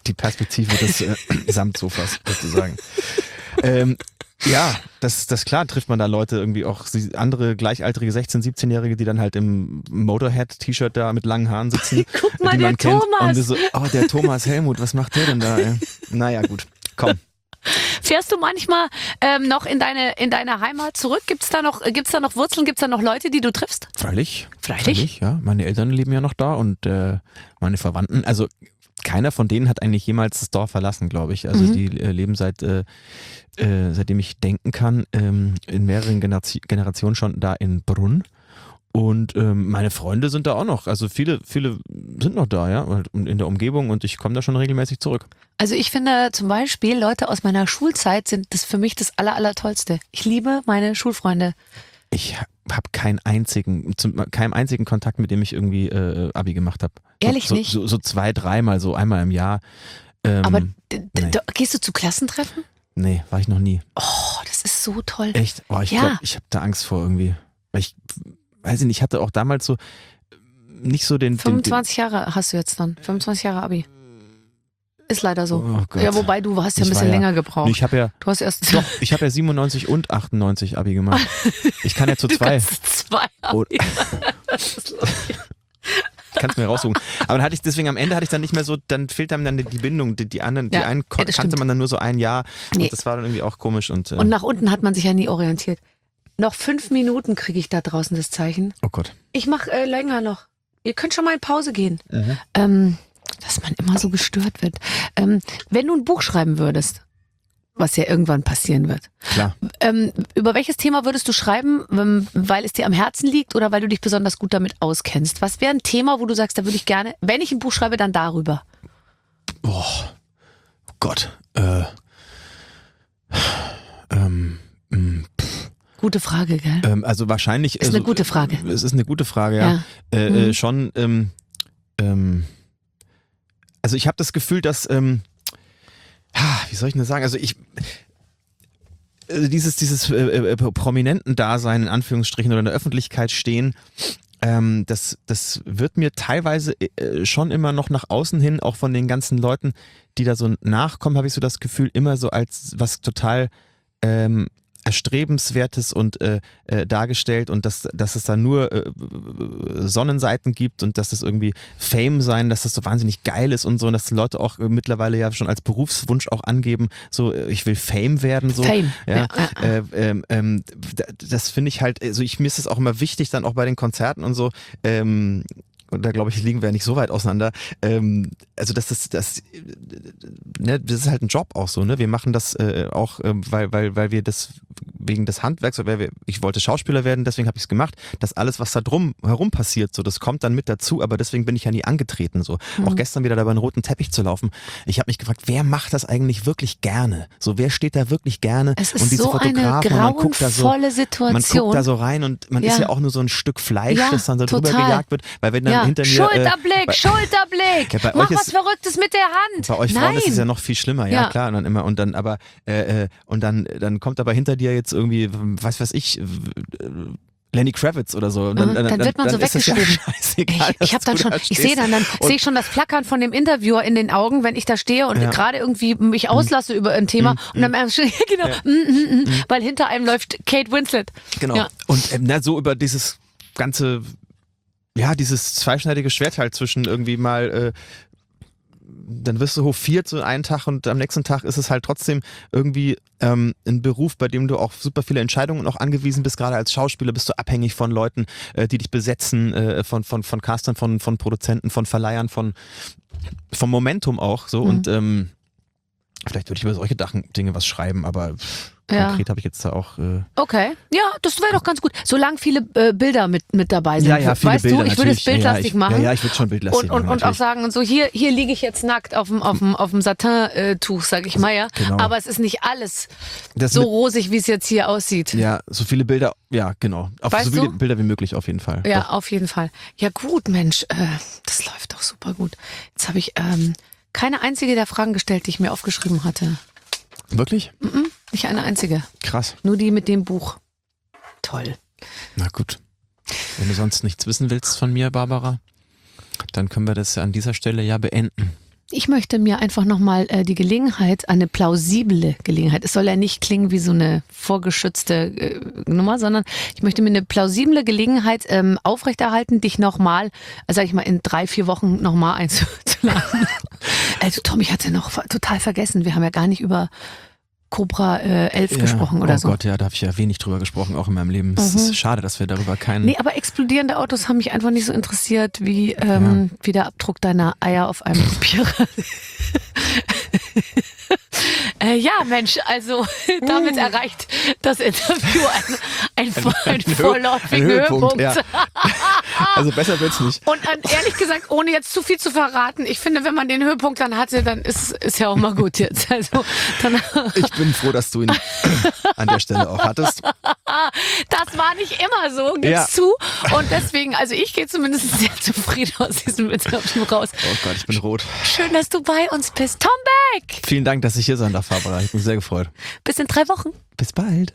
die Perspektive des äh, Samtsofas sozusagen. ähm, ja, das, das klar trifft man da Leute irgendwie auch, andere gleichaltrige sechzehn-, siebzehnjährige, die dann halt im Motorhead-T-Shirt da mit langen Haaren sitzen. Guck mal, die man der kennt. Thomas. Und wir so, oh, der Thomas Helmut, was macht der denn da? Ey? Naja, gut, komm. Fährst du manchmal ähm, noch in deine, in deine Heimat zurück? Gibt's da noch, gibt's da noch Wurzeln? Gibt's da noch Leute, die du triffst? Freilich. Freilich? Ja. Meine Eltern leben ja noch da und äh, meine Verwandten. Also keiner von denen hat eigentlich jemals das Dorf verlassen, glaube ich. Also Mhm. die äh, leben seit, äh, äh, seitdem ich denken kann, ähm, in mehreren Generation, Generationen schon da in Brunn. Und ähm, meine Freunde sind da auch noch. Also viele, viele sind noch da, ja, und in der Umgebung und ich komme da schon regelmäßig zurück. Also ich finde zum Beispiel, Leute aus meiner Schulzeit sind das für mich das aller, aller Tollste. Ich liebe meine Schulfreunde. Ich habe keinen einzigen, zum, keinen einzigen Kontakt, mit dem ich irgendwie äh, Abi gemacht habe. Ehrlich so, nicht? So, so zwei, dreimal, so einmal im Jahr. Ähm, Aber d- d- nee. d- gehst du zu Klassentreffen? Nee, war ich noch nie. Oh, das ist so toll. Echt? Oh, ich Ja. glaube, ich habe da Angst vor irgendwie. Weil ich, weiß ich nicht, ich hatte auch damals so nicht so den... den, den fünfundzwanzig Jahre hast du jetzt dann. fünfundzwanzig Jahre Abi. Ist leider so. Oh Gott. Ja, wobei du hast ja ein Ich war bisschen ja- länger gebraucht. Ich habe ja, Du hast erst doch, ich habe ja siebenundneunzig und achtundneunzig Abi gemacht. Ich kann ja zu du zwei. kannst zwei Oh. Abi. Das ist lustig. Kannst mir raussuchen. Aber dann hatte ich deswegen am Ende hatte ich dann nicht mehr so, dann fehlt einem dann die, die Bindung. Die, die anderen, Ja, die einen ko- ja, das kannte stimmt. man dann nur so ein Jahr. Nee. Und das war dann irgendwie auch komisch. Und, äh, Und nach unten hat man sich ja nie orientiert. Noch fünf Minuten kriege ich da draußen das Zeichen. oh Gott. Ich mache äh, länger noch. Ihr könnt schon mal in Pause gehen. Mhm. Ähm, dass man immer so gestört wird. Ähm, wenn du ein Buch schreiben würdest, was ja irgendwann passieren wird, Klar. ähm, über welches Thema würdest du schreiben, ähm, weil es dir am Herzen liegt oder weil du dich besonders gut damit auskennst? Was wäre ein Thema, wo du sagst, da würde ich gerne, wenn ich ein Buch schreibe, dann darüber? Oh Gott. Äh, ähm, mh, Gute Frage, gell? ähm, also wahrscheinlich. Ist also, eine gute Frage. Es ist eine gute Frage, ja. Ja. Äh, Mhm. äh, schon, ähm, ähm, also ich habe das Gefühl, dass, ähm, ah, wie soll ich denn das sagen? Also ich, äh, dieses, dieses äh, äh, Prominenten-Dasein in Anführungsstrichen oder in der Öffentlichkeit stehen, ähm, das, das wird mir teilweise äh, schon immer noch nach außen hin, auch von den ganzen Leuten, die da so nachkommen, habe ich so das Gefühl, immer so als was total ähm, Erstrebenswertes und äh, äh, dargestellt und dass, dass es da nur äh, Sonnenseiten gibt und dass das irgendwie Fame sein, dass das so wahnsinnig geil ist und so und dass die Leute auch äh, mittlerweile ja schon als Berufswunsch auch angeben, so äh, ich will Fame werden. So. Fame. Ja, Ja, ja, ja. Äh, ähm, ähm, d- das finde ich halt, also ich, mir ist das auch immer wichtig, dann auch bei den Konzerten und so, ähm, und da glaube ich, liegen wir ja nicht so weit auseinander. Ähm, also das ist das, äh, ne, das ist halt ein Job auch so, ne? Wir machen das äh, auch, ähm, weil, weil, weil wir das wegen des Handwerks, weil wir, ich wollte Schauspieler werden, deswegen habe ich es gemacht. Das alles, was da drum herum passiert, so, das kommt dann mit dazu, aber deswegen bin ich ja nie angetreten. So. Mhm. Auch gestern wieder da über einen roten Teppich zu laufen. Ich habe mich gefragt, wer macht das eigentlich wirklich gerne? So, wer steht da wirklich gerne? Es ist und diese so eine Fotografen, und man guckt da so. grauenvolle Man Situation. guckt da so rein und man Ja. ist ja auch nur so ein Stück Fleisch, Ja, das dann so drüber total. gejagt wird, weil wenn dann ja. hinter mir Schulterblick, äh, bei, Schulterblick. Ja, bei Mach euch was ist- Verrücktes mit der Hand. bei euch Nein. Frauen ist es ja noch viel schlimmer, ja, Ja. klar, und dann immer und dann aber äh, äh, und dann dann kommt aber hinter dir jetzt irgendwie was weiß ich äh, Lenny Kravitz oder so. Und Mhm, dann wird man so ist es ja weggeschoben. scheißegal, Ich, ich habe dass dann du schon, da ich stehst. sehe dann, dann Und- sehe ich schon das Flackern von dem Interviewer in den Augen, wenn ich da stehe und Ja. gerade irgendwie mich auslasse über ein Thema Mhm. und dann einfach schon, genau, Ja. mm, mm, mm, weil hinter einem läuft Kate Winslet. Genau. Ja. Und ähm, na, so über dieses ganze, ja, dieses zweischneidige Schwert halt zwischen irgendwie mal, äh, dann wirst du hofiert so einen Tag und am nächsten Tag ist es halt trotzdem irgendwie ähm, ein Beruf, bei dem du auch super viele Entscheidungen auch angewiesen bist. Gerade als Schauspieler bist du abhängig von Leuten, äh, die dich besetzen, äh, von, von, von Castern, von, von Produzenten, von Verleihern, von vom Momentum auch so. Mhm. Und ähm, vielleicht würde ich über solche Dachen, Dinge was schreiben, aber pff, Ja. konkret habe ich jetzt da auch... Äh, Okay, ja, das wäre doch ganz gut. Solange viele äh, Bilder mit, mit dabei sind. Ja, ja, viele weißt Bilder du, ich würde es natürlich. Ja, ja, bildlastig ich, machen. Ja, ja, ich würde schon bildlastig Und, und, machen. und auch natürlich. sagen, und so hier, hier liege ich jetzt nackt auf dem, auf dem, auf dem Satin-Tuch, sag ich mal, ja. Genau. Aber es ist nicht alles Das so mit, rosig, wie es jetzt hier aussieht. ja, so viele Bilder, ja, genau. Auf Weißt so viele du? Bilder wie möglich auf jeden Fall. Ja, Doch. auf jeden Fall. Ja gut, Mensch, äh, das läuft doch super gut. Jetzt habe ich ähm, keine einzige der Fragen gestellt, die ich mir aufgeschrieben hatte. Wirklich? Mhm, nicht eine einzige. Krass. Nur die mit dem Buch. Toll. Na gut. Wenn du sonst nichts wissen willst von mir, Barbara, dann können wir das an dieser Stelle ja beenden. Ich möchte mir einfach nochmal äh, die Gelegenheit, eine plausible Gelegenheit, es soll ja nicht klingen wie so eine vorgeschützte äh, Nummer, sondern ich möchte mir eine plausible Gelegenheit ähm, aufrechterhalten, dich nochmal, äh, sag ich mal, in drei, vier Wochen nochmal einzuladen. Also Tom, ich hatte noch total vergessen, wir haben ja gar nicht über Cobra äh, elf Ja, gesprochen oder oh so. Gott, ja, da habe ich ja wenig drüber gesprochen, auch in meinem Leben. Es Mhm. ist schade, dass wir darüber keinen... Nee, aber explodierende Autos haben mich einfach nicht so interessiert, wie, ähm, wie der Abdruck deiner Eier auf einem Papier. äh, ja, Mensch, also damit erreicht das Interview ein, ein, ein, ein Hö- vorläufigen ein Höhepunkt, Höhepunkt. ja. Also besser wird's nicht. Und äh, ehrlich gesagt, ohne jetzt zu viel zu verraten, ich finde, wenn man den Höhepunkt dann hatte, dann ist, ist ja auch mal gut jetzt. Also, dann, Ich bin froh, dass du ihn an der Stelle auch hattest. das war nicht immer so, gib's Ja. zu. Und deswegen, also ich gehe zumindest sehr zufrieden aus diesem Interview raus. Oh Gott, ich bin rot. Schön, dass du bei uns bist. Tom Beck! Vielen Dank, dass ich hier sein darf, Barbara. Ich bin sehr gefreut. Bis in drei Wochen. Bis bald.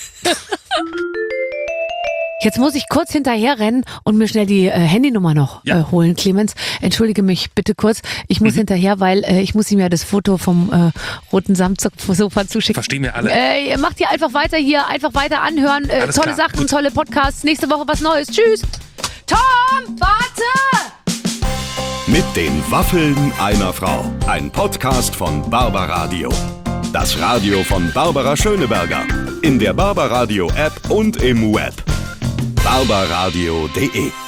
Jetzt muss ich kurz hinterher rennen und mir schnell die äh, Handynummer noch Ja. äh, holen, Clemens. Entschuldige mich bitte kurz. Ich muss hinterher, weil äh, ich muss ihm ja das Foto vom äh, roten Samtsofa zuschicken. Verstehen wir alle. Äh, ihr macht ihr einfach weiter hier, einfach weiter anhören. Äh, Alles tolle klar, Sachen, gut. tolle Podcasts. Nächste Woche was Neues. Tschüss. Tom, warte! Mit den Waffeln einer Frau. Ein Podcast von Barbaradio. Das Radio von Barbara Schöneberger. In der Barbaradio App und im Web. barbaradio punkt de